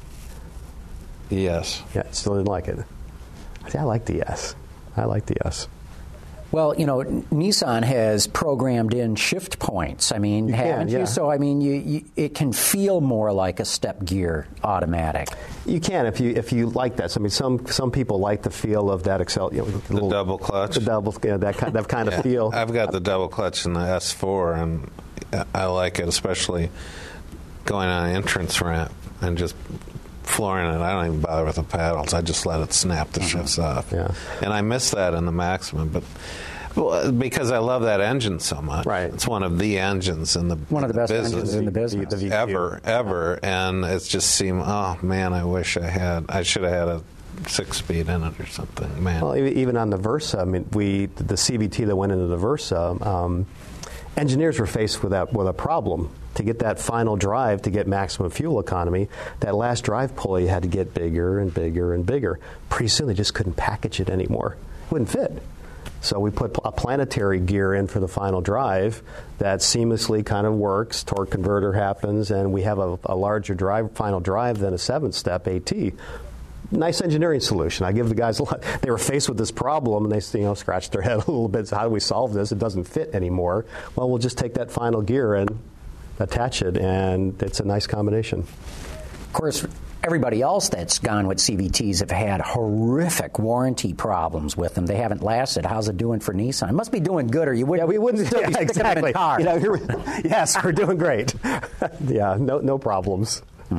Yes. Yeah, still didn't like it. See, I like D S. I like D S. Well, you know, Nissan has programmed in shift points. I mean, You can, haven't yeah. you? So, I mean, you, you, it can feel more like a step gear automatic. You can if you if you like that. So, I mean, some some people like the feel of that Excel. You know, the The little, double clutch. the double, you know, that kind that kind Yeah. of feel. I've got the double clutch in the S four, and I like it, especially going on an entrance ramp and just flooring it. I don't even bother with the paddles. I just let it snap the shifts off. Yeah. And I miss that in the Maxima, but well, because I love that engine so much. Right. It's one of the engines in the One of the best business. engines in the business. The V Q. ever, ever, and it's just seemed. Oh man, I wish I had. I should have had a six-speed in it or something. Man. Well, e- even on the Versa, I mean, we the C V T that went into the Versa, um, engineers were faced with that with a problem. To get that final drive, to get maximum fuel economy, that last drive pulley had to get bigger and bigger and bigger. Pretty soon, they just couldn't package it anymore. It wouldn't fit. So we put a planetary gear in for the final drive that seamlessly kind of works. Torque converter happens, and we have a, a larger drive, final drive than a seven-step AT. Nice engineering solution. I give the guys a lot. They were faced with this problem, and they you know scratched their head a little bit. So how do we solve this? It doesn't fit anymore. Well, we'll just take that final gear and attach it, and it's a nice combination. Of course, everybody else that's gone with C V Ts have had horrific warranty problems with them. They haven't lasted. How's it doing for Nissan? It must be doing good, or you wouldn't. Yeah, we wouldn't. Still Yeah, be exactly. In car. You know, yes, we're doing great. Yeah, no, no problems. Hmm.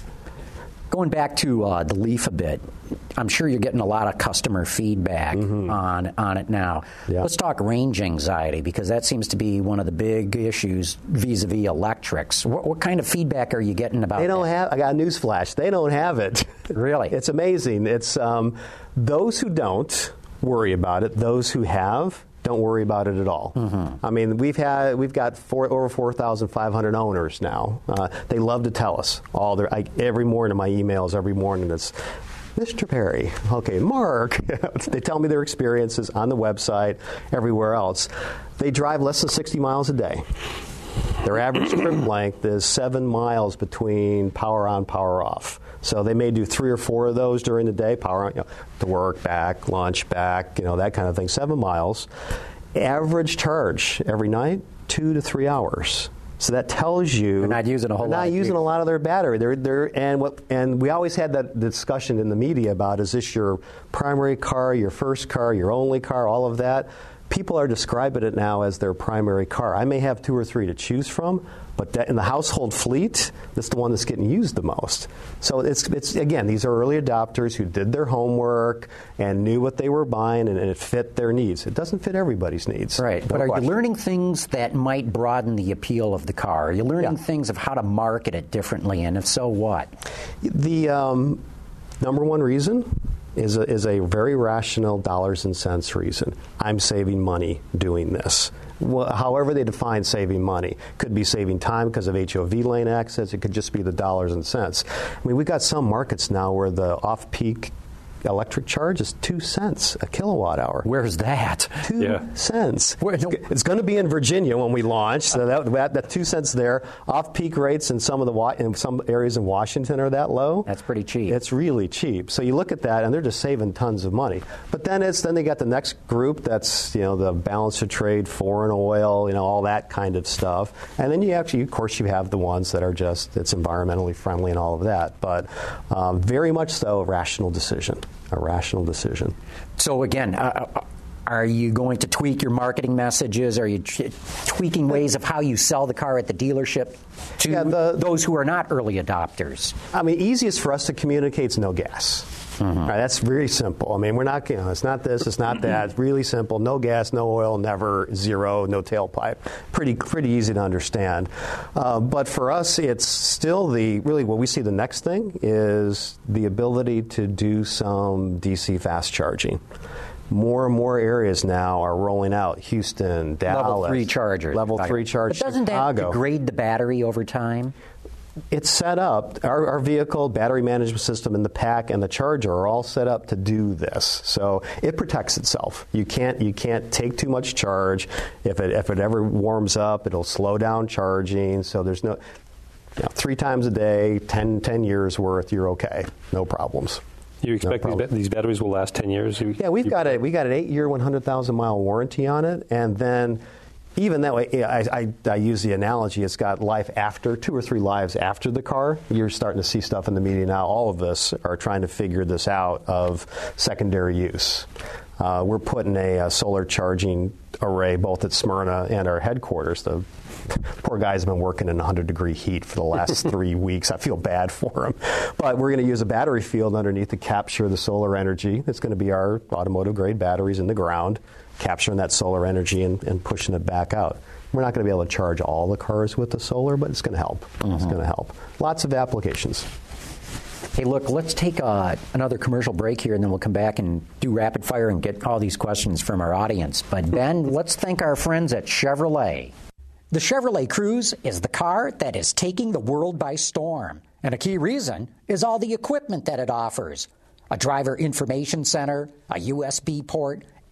Going back to uh, the Leaf a bit, I'm sure you're getting a lot of customer feedback mm-hmm. on on it now. Yeah. Let's talk range anxiety, because that seems to be one of the big issues vis-a-vis electrics. What, what kind of feedback are you getting about They don't that? have, I got a news flash, they don't have it. Really? It's amazing. It's um, those who don't worry about it, those who have, don't worry about it at all. Mm-hmm. I mean, we've had we've got four, over four thousand five hundred owners now. Uh, they love to tell us all their I, every morning in my emails. Every morning it's Mister Perry. Okay, Mark. They tell me their experiences on the website, everywhere else. They drive less than sixty miles a day. Their average trip length is seven miles between power on, power off. So they may do three or four of those during the day, power on, you know, to work, back, lunch, back, you know, that kind of thing, seven miles. Average charge every night, two to three hours. So that tells you they're not using a whole they're lot. Not using a lot of their battery. They're, they're, and what and we always had that discussion in the media about, is this your primary car, your first car, your only car, all of that. People are describing it now as their primary car. I may have two or three to choose from, but that in the household fleet, that's the one that's getting used the most. So it's, it's again, these are early adopters who did their homework and knew what they were buying, and, and it fit their needs. It doesn't fit everybody's needs. Right. No but are question. you learning things that might broaden the appeal of the car? Are you learning Yeah. things of how to market it differently, and if so, what? The um, number one reason is a, is a very rational dollars and cents reason. I'm saving money doing this. Well, however they define saving money. Could be saving time because of H O V lane access. It could just be the dollars and cents. I mean, we've got some markets now where the off-peak electric charge is two cents a kilowatt hour. Where's that? Two Yeah. cents. Where, no, It's going to be in Virginia when we launch. So that, that, that two cents there. Off-peak rates in some of the in some areas in Washington are that low. That's pretty cheap. It's really cheap. So you look at that, and they're just saving tons of money. But then it's then they got the next group that's you know the balance of trade, foreign oil, you know all that kind of stuff. And then you actually, of course, you have the ones that are just it's environmentally friendly and all of that. But um, very much so a rational decision. A rational decision. So again, uh, are you going to tweak your marketing messages? Are you t- tweaking ways of how you sell the car at the dealership to Yeah, the, those who are not early adopters? I mean, easiest for us to communicate is no gas. Mm-hmm. Right, that's very simple. I mean, we're not, you know, it's not this, it's not that. It's really simple. No gas, no oil, never, zero, no tailpipe. Pretty, pretty easy to understand. Uh, but for us, it's still the really what we see. The next thing is the ability to do some D C fast charging. More and more areas now are rolling out. Houston, Dallas. Level three chargers. Level three chargers. But doesn't Chicago. that degrade the battery over time? It's set up, our, our vehicle, battery management system, and the pack and the charger are all set up to do this. So it protects itself. You can't you can't take too much charge. If it if it ever warms up, it'll slow down charging. So there's no, you know, three times a day, ten, ten years worth, you're okay. No problems. You expect No these, ba- these batteries will last ten years? You, Yeah, we've you, got a we got an eight-year, one hundred thousand mile warranty on it, and then even that way, I, I, I use the analogy. It's got life after two or three lives after the car. You're starting to see stuff in the media now. All of us are trying to figure this out of secondary use. Uh, we're putting a, a solar charging array both at Smyrna and our headquarters. The poor guys have been working in one hundred degree heat for the last three weeks. I feel bad for them. But we're going to use a battery field underneath to capture the solar energy. It's going to be our automotive-grade batteries in the ground, capturing that solar energy and, and pushing it back out. We're not going to be able to charge all the cars with the solar, but it's going to help. Mm-hmm. It's going to help. Lots of applications. Hey, look, let's take uh, another commercial break here, and then we'll come back and do rapid fire and get all these questions from our audience. But, Ben, let's thank our friends at Chevrolet. The Chevrolet Cruze is the car that is taking the world by storm. And a key reason is all the equipment that it offers. A driver information center, a U S B port,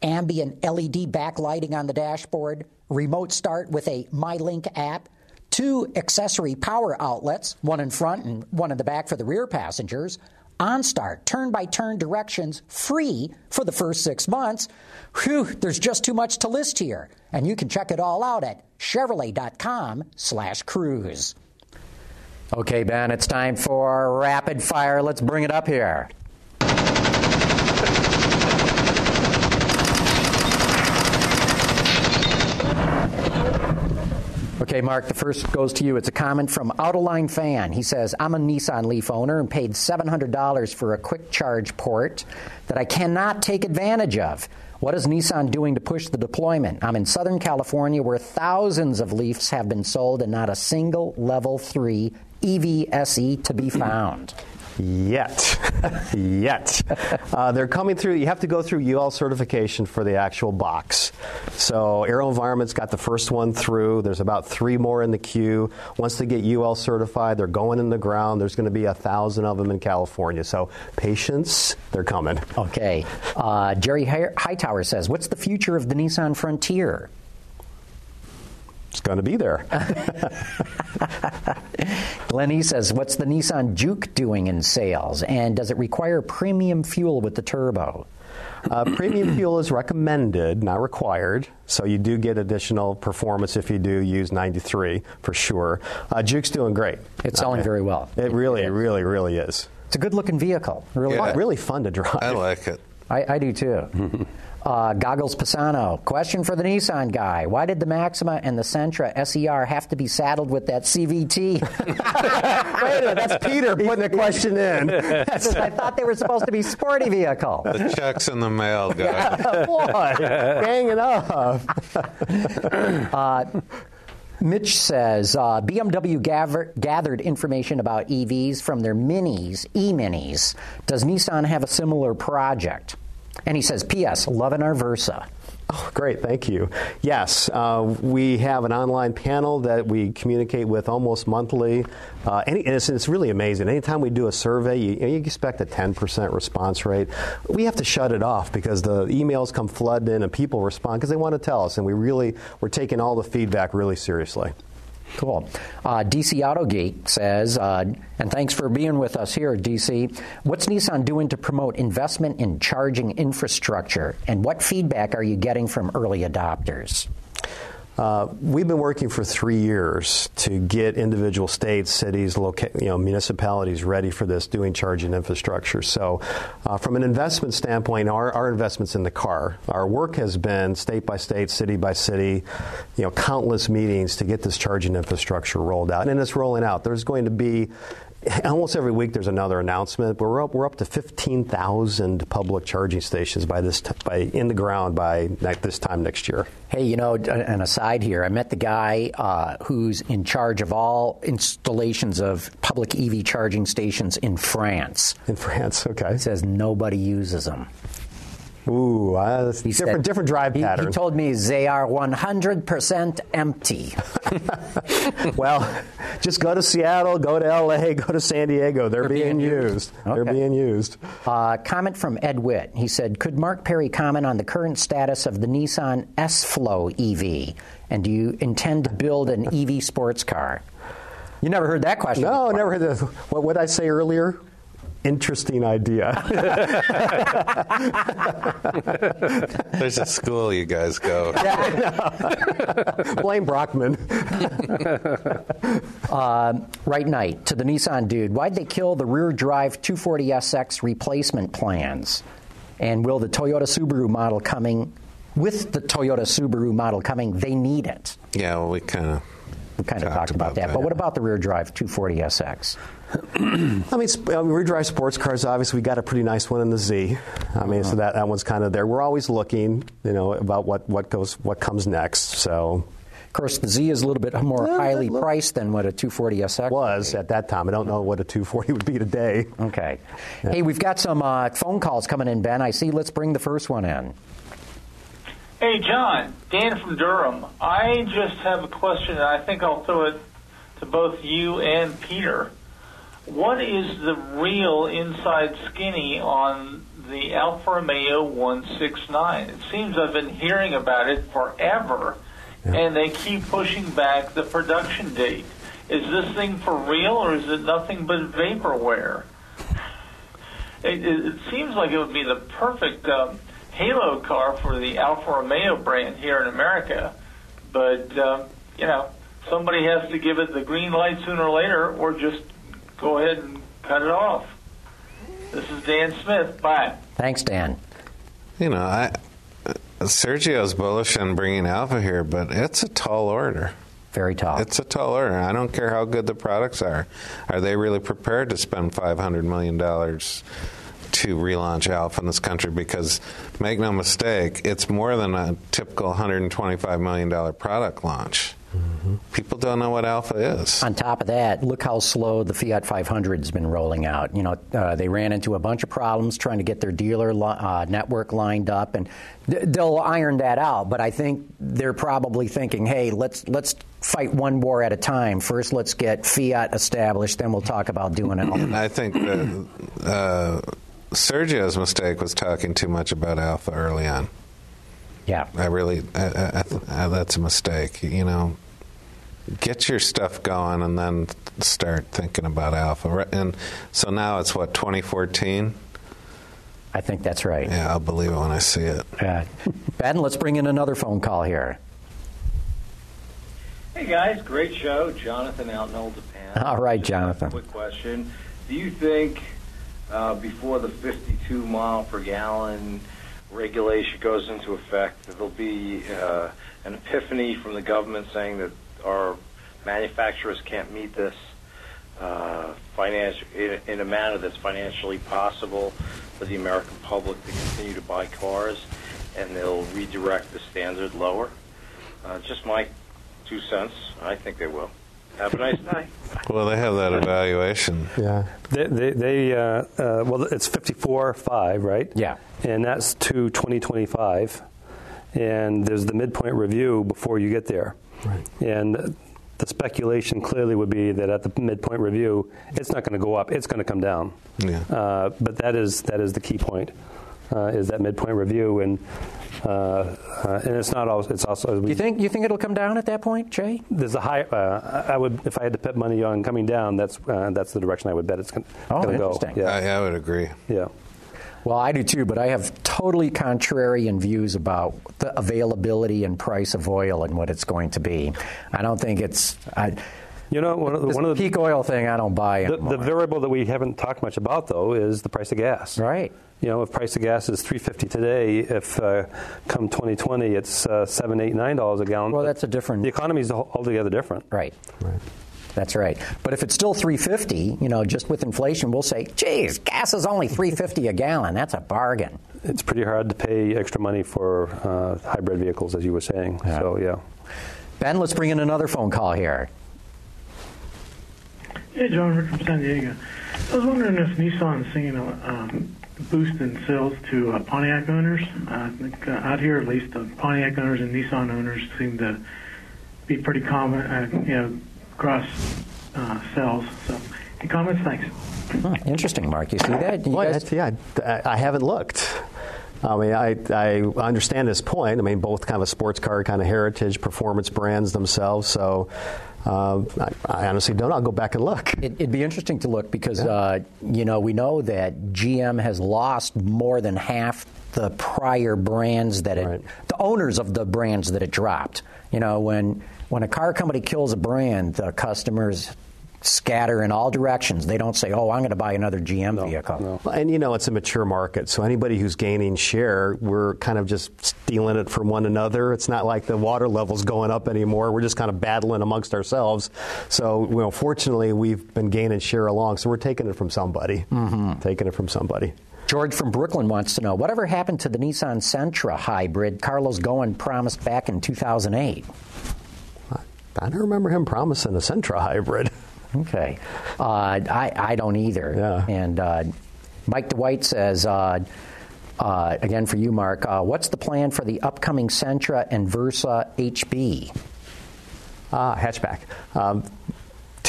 ambient L E D backlighting on the dashboard, remote start with a MyLink app, two accessory power outlets, one in front and one in the back for the rear passengers, OnStart, turn-by-turn directions, free for the first six months. Whew, there's just too much to list here. And you can check it all out at Chevrolet.com slash cruise. Okay, Ben, it's time for rapid fire. Let's bring it up here. Okay, Mark, the first goes to you. It's a comment from Autoline Fan. He says, I'm a Nissan Leaf owner and paid seven hundred dollars for a quick charge port that I cannot take advantage of. What is Nissan doing to push the deployment? I'm in Southern California where thousands of Leafs have been sold and not a single Level three E V S E to be found. Yet. Yet. Uh, they're coming through. You have to go through U L certification for the actual box. So AeroVironment's got the first one through. There's about three more in the queue. Once they get U L certified, they're going in the ground. There's going to be a thousand of them in California. So patience, they're coming. Okay. Uh, Jerry Hightower says, what's the future of the Nissan Frontier? It's going to be there. Glenn E. says, what's the Nissan Juke doing in sales? And does it require premium fuel with the turbo? Uh, premium fuel is recommended, not required. So you do get additional performance if you do use ninety-three, for sure. Uh, Juke's doing great. It's selling uh, very well. It really, it really, really is. It's a good-looking vehicle. Really, Yeah. Really fun to drive. I like it. I, I do, too. Uh, Goggles Pisano, question for the Nissan guy. Why did the Maxima and the Sentra S E R have to be saddled with that C V T? Wait a minute, that's Peter putting the question in. I thought they were supposed to be sporty vehicle. The check's in the mail, guy. Boy, hang it up. uh, Mitch says, uh, B M W gather, gathered information about E Vs from their Minis, E-Minis. Does Nissan have a similar project? And he says, P S, loving our Versa. Oh, great, thank you. Yes, uh, we have an online panel that we communicate with almost monthly. Uh, any, and it's, it's really amazing. Anytime we do a survey, you, you expect a ten percent response rate. We have to shut it off because the emails come flooding in and people respond because they want to tell us. And we really, we're taking all the feedback really seriously. Cool. Uh, D C AutoGeek says, uh, and thanks for being with us here, D C. What's Nissan doing to promote investment in charging infrastructure? And what feedback are you getting from early adopters? Uh, we've been working for three years to get individual states, cities, loca- you know, municipalities ready for this, doing charging infrastructure. So uh, from an investment standpoint, our, our investment's in the car. Our work has been state by state, city by city, you know, countless meetings to get this charging infrastructure rolled out. And it's rolling out. There's going to be almost every week there's another announcement, but we're up, we're up to fifteen thousand public charging stations by this t- by in the ground by ne- this time next year. Hey, you know, an aside here, I met the guy uh, who's in charge of all installations of public E V charging stations in France. In France, okay. He says nobody uses them. Ooh, uh, that's different, said, different drive he, pattern. He told me they are one hundred percent empty. Well, just go to Seattle, go to L A, go to San Diego. They're, They're being, being used. used. Okay. They're being used. Uh, comment from Ed Witt. He said, could Mark Perry comment on the current status of the Nissan S-Flow E V? And do you intend to build an E V sports car? You never heard that question No, before. never heard that. What would I say earlier? Interesting idea. There's a school you guys go. Yeah, blame Brockman. uh, right night to the Nissan dude. Why'd they kill the rear drive two forty S X replacement plans? And will the Toyota Subaru model coming, with the Toyota Subaru model coming, they need it? Yeah, well, we kind of we kind of talked about, about that. that. But what about the rear drive two forty S X? I mean, rear drive sports cars, obviously, we got a pretty nice one in the Z. I mean, uh-huh. so that, that one's kind of there. We're always looking, you know, about what, what goes, what comes next. So, of course, the Z is a little bit more yeah, highly priced than what a two forty S X was at that time. I don't know what a two forty would be today. Okay. Yeah. Hey, we've got some uh, phone calls coming in, Ben. I see. Let's bring the first one in. Hey, John, Dan from Durham. I just have a question, and I think I'll throw it to both you and Peter. what is the real inside skinny on the Alfa Romeo one sixty-nine? It seems I've been hearing about it forever, yeah. and they keep pushing back the production date. Is this thing for real, or is it nothing but vaporware? It, it, it seems like it would be the perfect um, halo car for the Alfa Romeo brand here in America, but, um, you know, somebody has to give it the green light sooner or later, or just go ahead and cut it off. This is Dan Smith. Bye. Thanks, Dan. You know, I, Sergio's bullish on bringing Alfa here, but it's a tall order. Very tall. It's a tall order. I don't care how good the products are. Are they really prepared to spend five hundred million dollars to relaunch Alfa in this country? Because, make no mistake, it's more than a typical one hundred twenty-five million dollars product launch. Mm-hmm. People don't know what Alfa is. On top of that, look how slow the Fiat five hundred has been rolling out. You know, uh, they ran into a bunch of problems trying to get their dealer li- uh, network lined up, and th- they'll iron that out. But I think they're probably thinking, hey, let's let's fight one war at a time. First, let's get Fiat established, then we'll talk about doing it all. I think that, uh, Sergio's mistake was talking too much about Alfa early on. Yeah. I really, I, I, I, that's a mistake. You know, get your stuff going and then start thinking about Alfa. And so now it's, what, twenty fourteen? I think that's right. Yeah, I'll believe it when I see it. Uh, Ben, let's bring in another phone call here. Hey, guys. Great show. Jonathan out in Old Japan. All right, Jonathan. Quick question. Do you think uh, before the fifty-two mile per gallon regulation goes into effect, there'll be uh, an epiphany from the government saying that our manufacturers can't meet this uh, financial in, in a manner that's financially possible for the American public to continue to buy cars, and they'll redirect the standard lower? Uh, just my two cents. I think they will. Have a nice night. Well, they have that evaluation. Yeah. They, they, they uh, uh, well, it's fifty-four point five, right? Yeah. And that's to twenty twenty-five. And there's the midpoint review before you get there. Right. And the speculation clearly would be that at the midpoint review, it's not going to go up; it's going to come down. Yeah. Uh, but that is that is the key point. Uh, is that midpoint review, and uh, uh, and it's not always. It's also. Do you think you think it'll come down at that point, Jay? There's a high. Uh, I would, if I had to bet money on coming down, that's uh, that's the direction I would bet it's going oh, to go. interesting. Yeah. I, I would agree. Yeah. Well, I do too, but I have totally contrarian views about the availability and price of oil and what it's going to be. I don't think it's. I, You know, one of the, this one of the peak oil thing, I don't buy the, anymore. the variable that we haven't talked much about, though, is the price of gas. Right. You know, if price of gas is three fifty today, if uh, come twenty twenty it's uh, seven, eight, nine dollars a gallon. Well, that's a different. The economy is altogether different. Right. Right. That's right. But if it's still three fifty, you know, just with inflation, we'll say, geez, gas is only three fifty a gallon. That's a bargain. It's pretty hard to pay extra money for uh, hybrid vehicles, as you were saying. Yeah. So, yeah. Ben, let's bring in another phone call here. Hey, John, Rick from San Diego. I was wondering if Nissan is seeing a um, boost in sales to uh, Pontiac owners. Uh, I think uh, out here, at least, uh, Pontiac owners and Nissan owners seem to be pretty common, uh, you know, cross uh, sales. So, any comments? Thanks. Oh, interesting, Mark. You see that? You Well, guys- yeah, I, I haven't looked. I mean, I, I understand his point. I mean, both kind of a sports car kind of heritage, performance brands themselves. So uh, I, I honestly don't know. I'll go back and look. It, it'd be interesting to look because, uh, you know, we know that G M has lost more than half the prior brands that it, Right. the owners of the brands that it dropped. You know, when when a car company kills a brand, the customers scatter in all directions. They don't say, oh, I'm going to buy another G M No, vehicle. no. And, you know, it's a mature market. So anybody who's gaining share, we're kind of just stealing it from one another. It's not like the water level's going up anymore. We're just kind of battling amongst ourselves. So, you know, fortunately, we've been gaining share along. So we're taking it from somebody. Mm-hmm. Taking it from somebody. George from Brooklyn wants to know, whatever happened to the Nissan Sentra hybrid Carlos Ghosn promised back in two thousand eight? I don't remember him promising a Sentra hybrid. Okay. Uh, I, I don't either. Yeah. And uh, Mike DeWhite says, uh, uh, again for you, Mark, uh, what's the plan for the upcoming Sentra and Versa H B? Ah, hatchback. Um,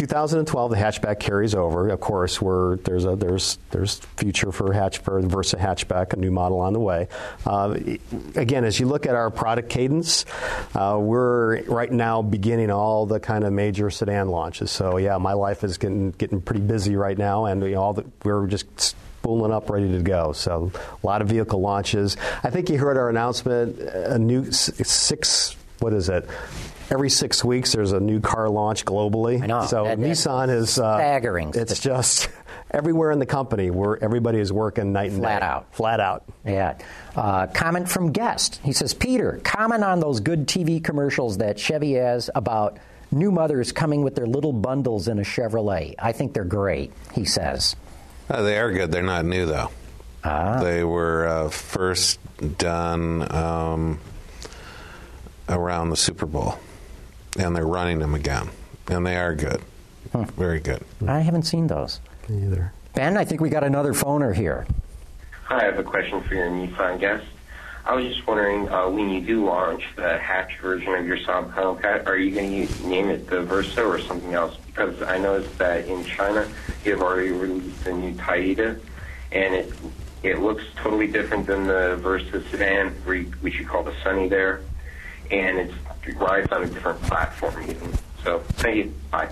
two thousand twelve, the hatchback carries over. Of course, we're, there's a there's there's future for hatch for the Versa hatchback, a new model on the way. Uh, again, as you look at our product cadence, uh, we're right now beginning all the kind of major sedan launches. So yeah, my life is getting getting pretty busy right now, and you know, all the, we're just spooling up, ready to go. So a lot of vehicle launches. I think you heard our announcement. A new six. What is it? Every six weeks, there's a new car launch globally. I know. So that, Nissan is uh, staggering. It's just everywhere in the company where everybody is working night and Flat day. out. Flat out. Yeah. Uh, comment from guest. He says, Peter, comment on those good T V commercials that Chevy has about new mothers coming with their little bundles in a Chevrolet. I think they're great, he says. Uh, they are good. They're not new, though. Ah. They were uh, first done um, around the Super Bowl, and they're running them again, and they are good. Hmm. Very good. I haven't seen those. Me either. Ben, I think we got another phoner here. Hi, I have a question for your Nissan guest. I was just wondering, uh, when you do launch the hatch version of your Saab Hellcat, are you going to name it the Versa or something else? Because I noticed that in China, you've already released a new Taida, and it it looks totally different than the Versa sedan, which you call the Sunny there, and it's, it rides on a different platform even. So, thank you. Bye.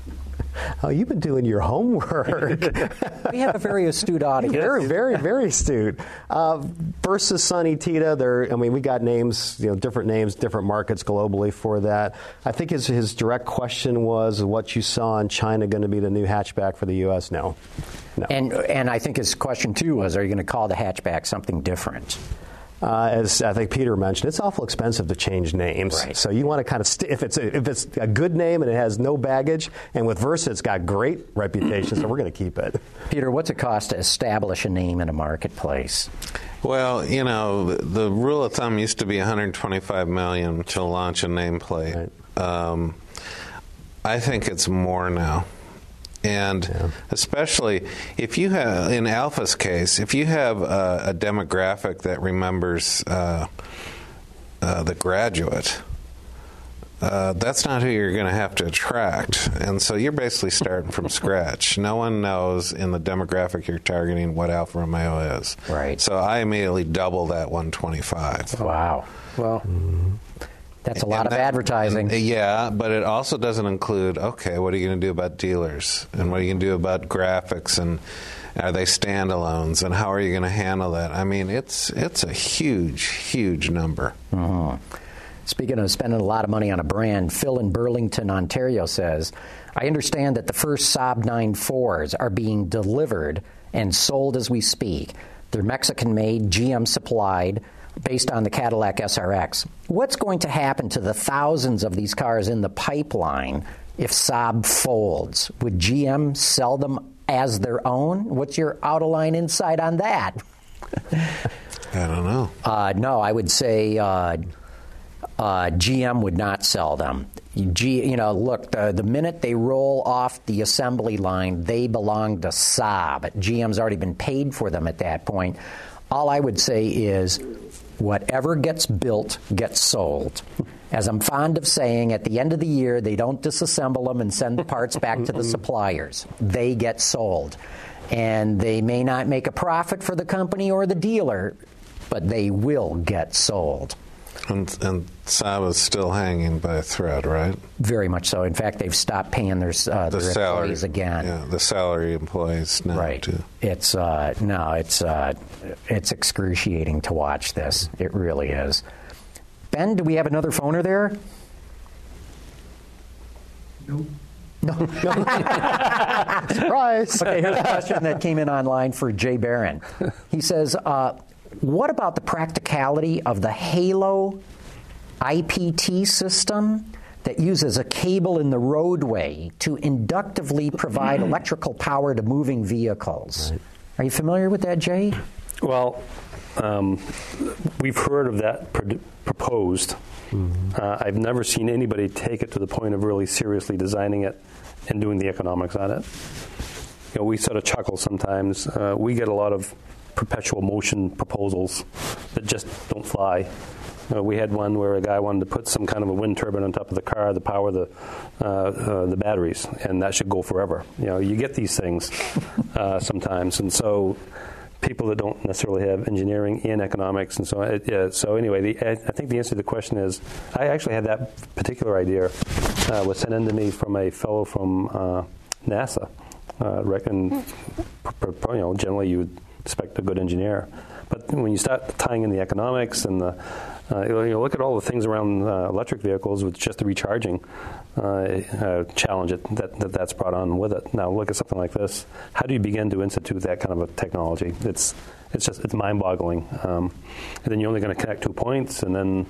Oh, you've been doing your homework. We have a very astute audience. Very, very, very astute. Uh, versus Sunny Tita, there. I mean, we got names, you know, different names, different markets globally for that. I think his his direct question was, what you saw in China going to be the new hatchback for the U S? No, no. And and I think his question too was, are you going to call the hatchback something different? Uh, as I think Peter mentioned, it's awful expensive to change names. Right. So you want to kind of st- if it's a, if it's a good name and it has no baggage, and with Versa it's got great reputation, so we're going to keep it. Peter, what's it cost to establish a name in a marketplace? Well, you know, the, the rule of thumb used to be one hundred twenty-five million dollars to launch a nameplate. Right. Um, I think it's more now. And yeah. especially if you have, in Alpha's case, if you have a, a demographic that remembers uh, uh, the graduate, uh, that's not who you're going to have to attract. And so you're basically starting from scratch. No one knows in the demographic you're targeting what Alfa Romeo is. Right. So I immediately double that one twenty-five. Wow. Well, mm-hmm. That's a lot and of that, advertising. And, yeah, but it also doesn't include, okay, what are you going to do about dealers? And what are you going to do about graphics? And are they standalones? And how are you going to handle that? I mean, it's it's a huge, huge number. Uh-huh. Speaking of spending a lot of money on a brand, Phil in Burlington, Ontario says, I understand that the first Saab nine fours are being delivered and sold as we speak. They're Mexican-made, G M supplied, based on the Cadillac S R X. What's going to happen to the thousands of these cars in the pipeline if Saab folds? Would G M sell them as their own? What's your out-of-line insight on that? I don't know. Uh, no, I would say uh, uh, G M would not sell them. G, you know, look, the, the minute they roll off the assembly line, they belong to Saab. G M's already been paid for them at that point. All I would say is, whatever gets built gets sold. As I'm fond of saying, at the end of the year, they don't disassemble them and send the parts back to the suppliers. They get sold. And they may not make a profit for the company or the dealer, but they will get sold. And, and Saab is still hanging by a thread, right? Very much so. In fact, they've stopped paying their, uh, the their salary, employees again. Yeah, the salary employees now, right. too. It's uh, no, it's uh, it's excruciating to watch this. It really is. Ben, do we have another phoner there? Nope. No. Surprise. Okay, here's a question that came in online for Jay Barron. He says, uh, what about the practicality of the Halo I P T system that uses a cable in the roadway to inductively provide electrical power to moving vehicles? Right. Are you familiar with that, Jay? Well, um, we've heard of that pr- proposed. Mm-hmm. Uh, I've never seen anybody take it to the point of really seriously designing it and doing the economics on it. You know, we sort of chuckle sometimes. Uh, we get a lot of perpetual motion proposals that just don't fly. Uh, we had one where a guy wanted to put some kind of a wind turbine on top of the car to power the uh, uh, the batteries, and that should go forever. You know, you get these things uh, sometimes, and so people that don't necessarily have engineering and economics, and so it, yeah, so anyway, the, I, I think the answer to the question is, I actually had that particular idea uh, was sent in to me from a fellow from uh, NASA. Uh, reckon, you know, generally you would expect a good engineer, but when you start tying in the economics and the Uh, you know, look at all the things around uh, electric vehicles with just the recharging uh, uh, challenge it, that, that that's brought on with it. Now, look at something like this. How do you begin to institute that kind of a technology? It's it's just it's mind-boggling. Um, and then you're only going to connect two points, and then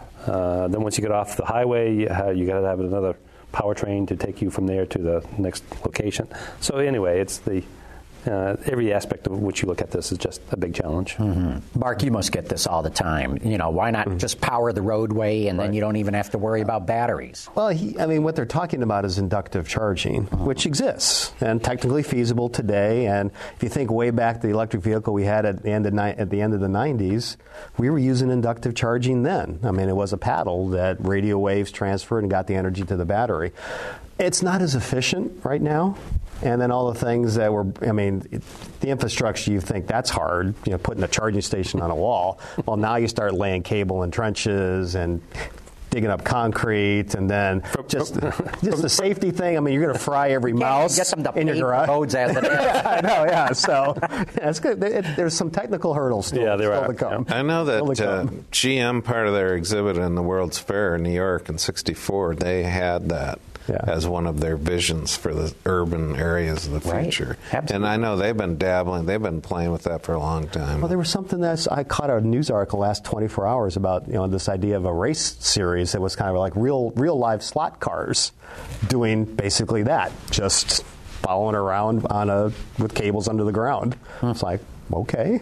uh, then once you get off the highway, you, uh, you got to have another powertrain to take you from there to the next location. So anyway, it's the Uh, every aspect of which you look at this is just a big challenge. Mm-hmm. Mark, you must get this all the time. You know, why not mm-hmm. just power the roadway and right. then you don't even have to worry about batteries? Well, he, I mean, what they're talking about is inductive charging, uh-huh. which exists and technically feasible today. And if you think way back to the electric vehicle we had at the end of ni- at the end of the nineties, we were using inductive charging then. I mean, it was a paddle that radio waves transferred and got the energy to the battery. It's not as efficient right now. And then all the things that were, I mean, the infrastructure, you think that's hard, you know, putting a charging station on a wall. Well, now you start laying cable in trenches and digging up concrete, and then just just the safety thing. I mean, you're going to fry every mouse get them to in your garage. Roads as it is. Yeah, I know, yeah. So that's good. It, there's some technical hurdles still, yeah, there still are. to come. I know that uh, G M, part of their exhibit in the World's Fair in New York in sixty-four, they had that. Yeah. As one of their visions for the urban areas of the future. Right. And I know they've been dabbling, they've been playing with that for a long time. Well, there was something that I caught a news article last twenty-four hours about, you know, this idea of a race series that was kind of like real, real live slot cars doing basically that, just following around on a with cables under the ground. Hmm. It's like, okay.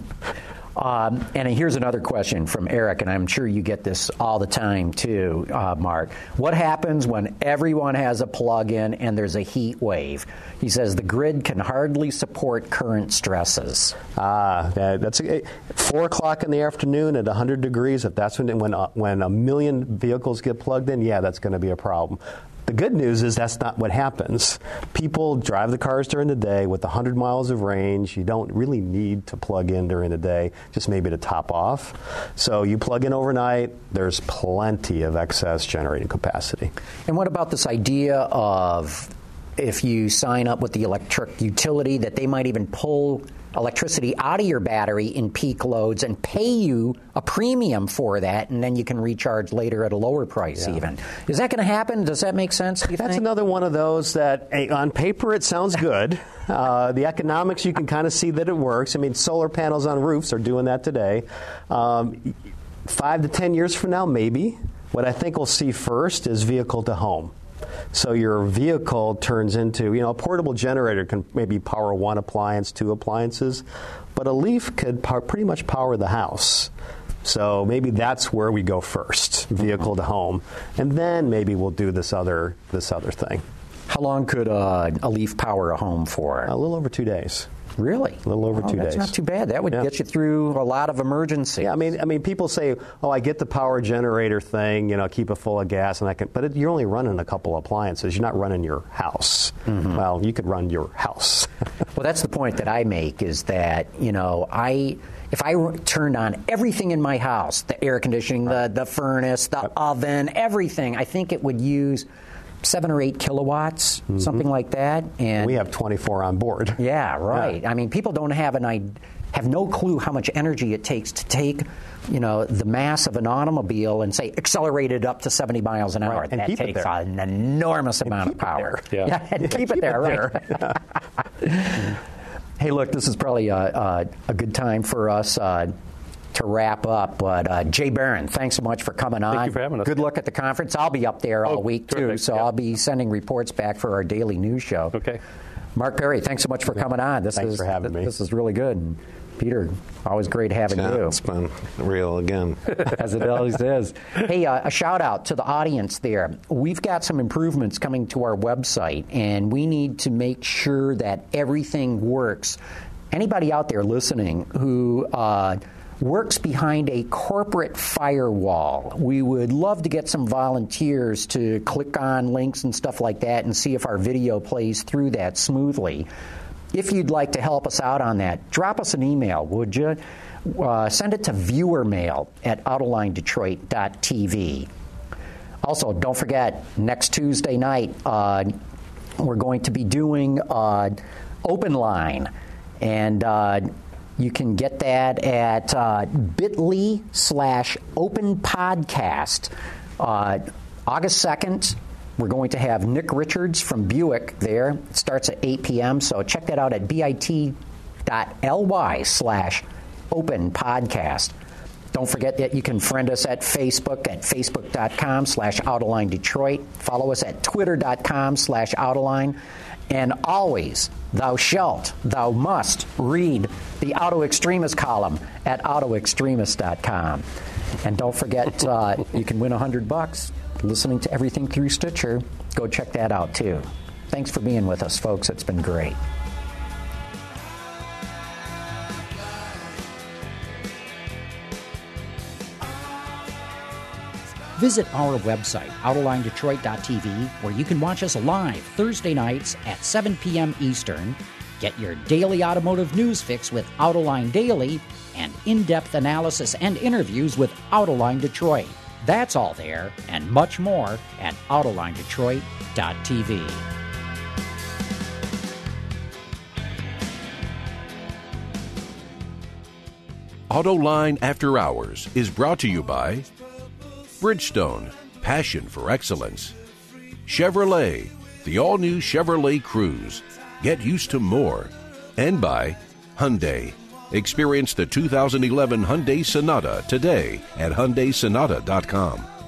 Um, and here's another question from Eric, and I'm sure you get this all the time too, uh, Mark. What happens when everyone has a plug-in and there's a heat wave? He says the grid can hardly support current stresses. Ah, that, that's a, four o'clock in the afternoon at one hundred degrees. If that's when when uh, when a million vehicles get plugged in, yeah, that's going to be a problem. The good news is that's not what happens. People drive the cars during the day with one hundred miles of range. You don't really need to plug in during the day, just maybe to top off. So you plug in overnight, there's plenty of excess generating capacity. And what about this idea of if you sign up with the electric utility that they might even pull electricity out of your battery in peak loads and pay you a premium for that, and then you can recharge later at a lower price yeah. even. Is that going to happen? Does that make sense, do you That's think? another one of those that, hey, on paper, it sounds good. Uh, the economics, you can kind of see that it works. I mean, solar panels on roofs are doing that today. Um, five to ten years from now, maybe. What I think we'll see first is vehicle to home. So your vehicle turns into, you know, a portable generator can maybe power one appliance, two appliances, but a Leaf could power, pretty much power the house. So maybe that's where we go first, vehicle to home, and then maybe we'll do this other this other thing. How long could uh, a Leaf power a home for? A little over two days. Really? A little over oh, two that's days. That's not too bad. That would yeah. get you through a lot of emergencies. Yeah, I mean, I mean, people say, "Oh, I get the power generator thing. You know, keep it full of gas, and I can." But it, you're only running a couple appliances. You're not running your house. Mm-hmm. Well, you could run your house. Well, that's the point that I make. Is that you know, I if I turned on everything in my house, the air conditioning, right. the the furnace, the right. oven, everything, I think it would use seven or eight kilowatts, mm-hmm. something like that. And we have twenty-four on board. Yeah, right. Yeah. I mean, people don't have an idea, have no clue how much energy it takes to take, you know, the mass of an automobile and say accelerate it up to seventy miles an hour. Right. And that keep takes it there. an enormous and amount of power. Yeah. yeah, and keep, keep it there, it right? There. Hey, look, this is probably a, a, a good time for us uh, to wrap up, but uh, Jay Barron, thanks so much for coming on. Thank you for having us. Good luck at the conference. I'll be up there all oh, week, terrific. too, so yeah. I'll be sending reports back for our daily news show. Okay. Mark Perry, thanks so much for coming on. This thanks is, for having th- me. This is really good. And Peter, always great having yeah, you. It's been real again. As it always is. Hey, uh, a shout out to the audience there. We've got some improvements coming to our website, and we need to make sure that everything works. Anybody out there listening who uh, works behind a corporate firewall. We would love to get some volunteers to click on links and stuff like that and see if our video plays through that smoothly. If you'd like to help us out on that, drop us an email, would you? Uh, send it to viewermail at autoline detroit dot t v. Also, don't forget, next Tuesday night, uh, we're going to be doing uh, Open Line, and uh, you can get that at uh, bit.ly slash open podcast. Uh, August second, we're going to have Nick Richards from Buick there. It starts at eight p.m., so check that out at bit.ly slash open podcast. Don't forget that you can friend us at Facebook at facebook.com slash Autoline Detroit. Follow us at twitter.com slash Autoline. And always, thou shalt, thou must read the Auto Extremist column at auto extremist dot com. And don't forget, uh, you can win one hundred bucks listening to everything through Stitcher. Go check that out, too. Thanks for being with us, folks. It's been great. Visit our website, autoline detroit dot t v, where you can watch us live Thursday nights at seven p.m. Eastern. Get your daily automotive news fix with Autoline Daily and in-depth analysis and interviews with Autoline Detroit. That's all there and much more at autoline detroit dot t v. Autoline After Hours is brought to you by Bridgestone, passion for excellence. Chevrolet, the all-new Chevrolet Cruze. Get used to more. And by Hyundai. Experience the two thousand eleven Hyundai Sonata today at hyundai sonata dot com.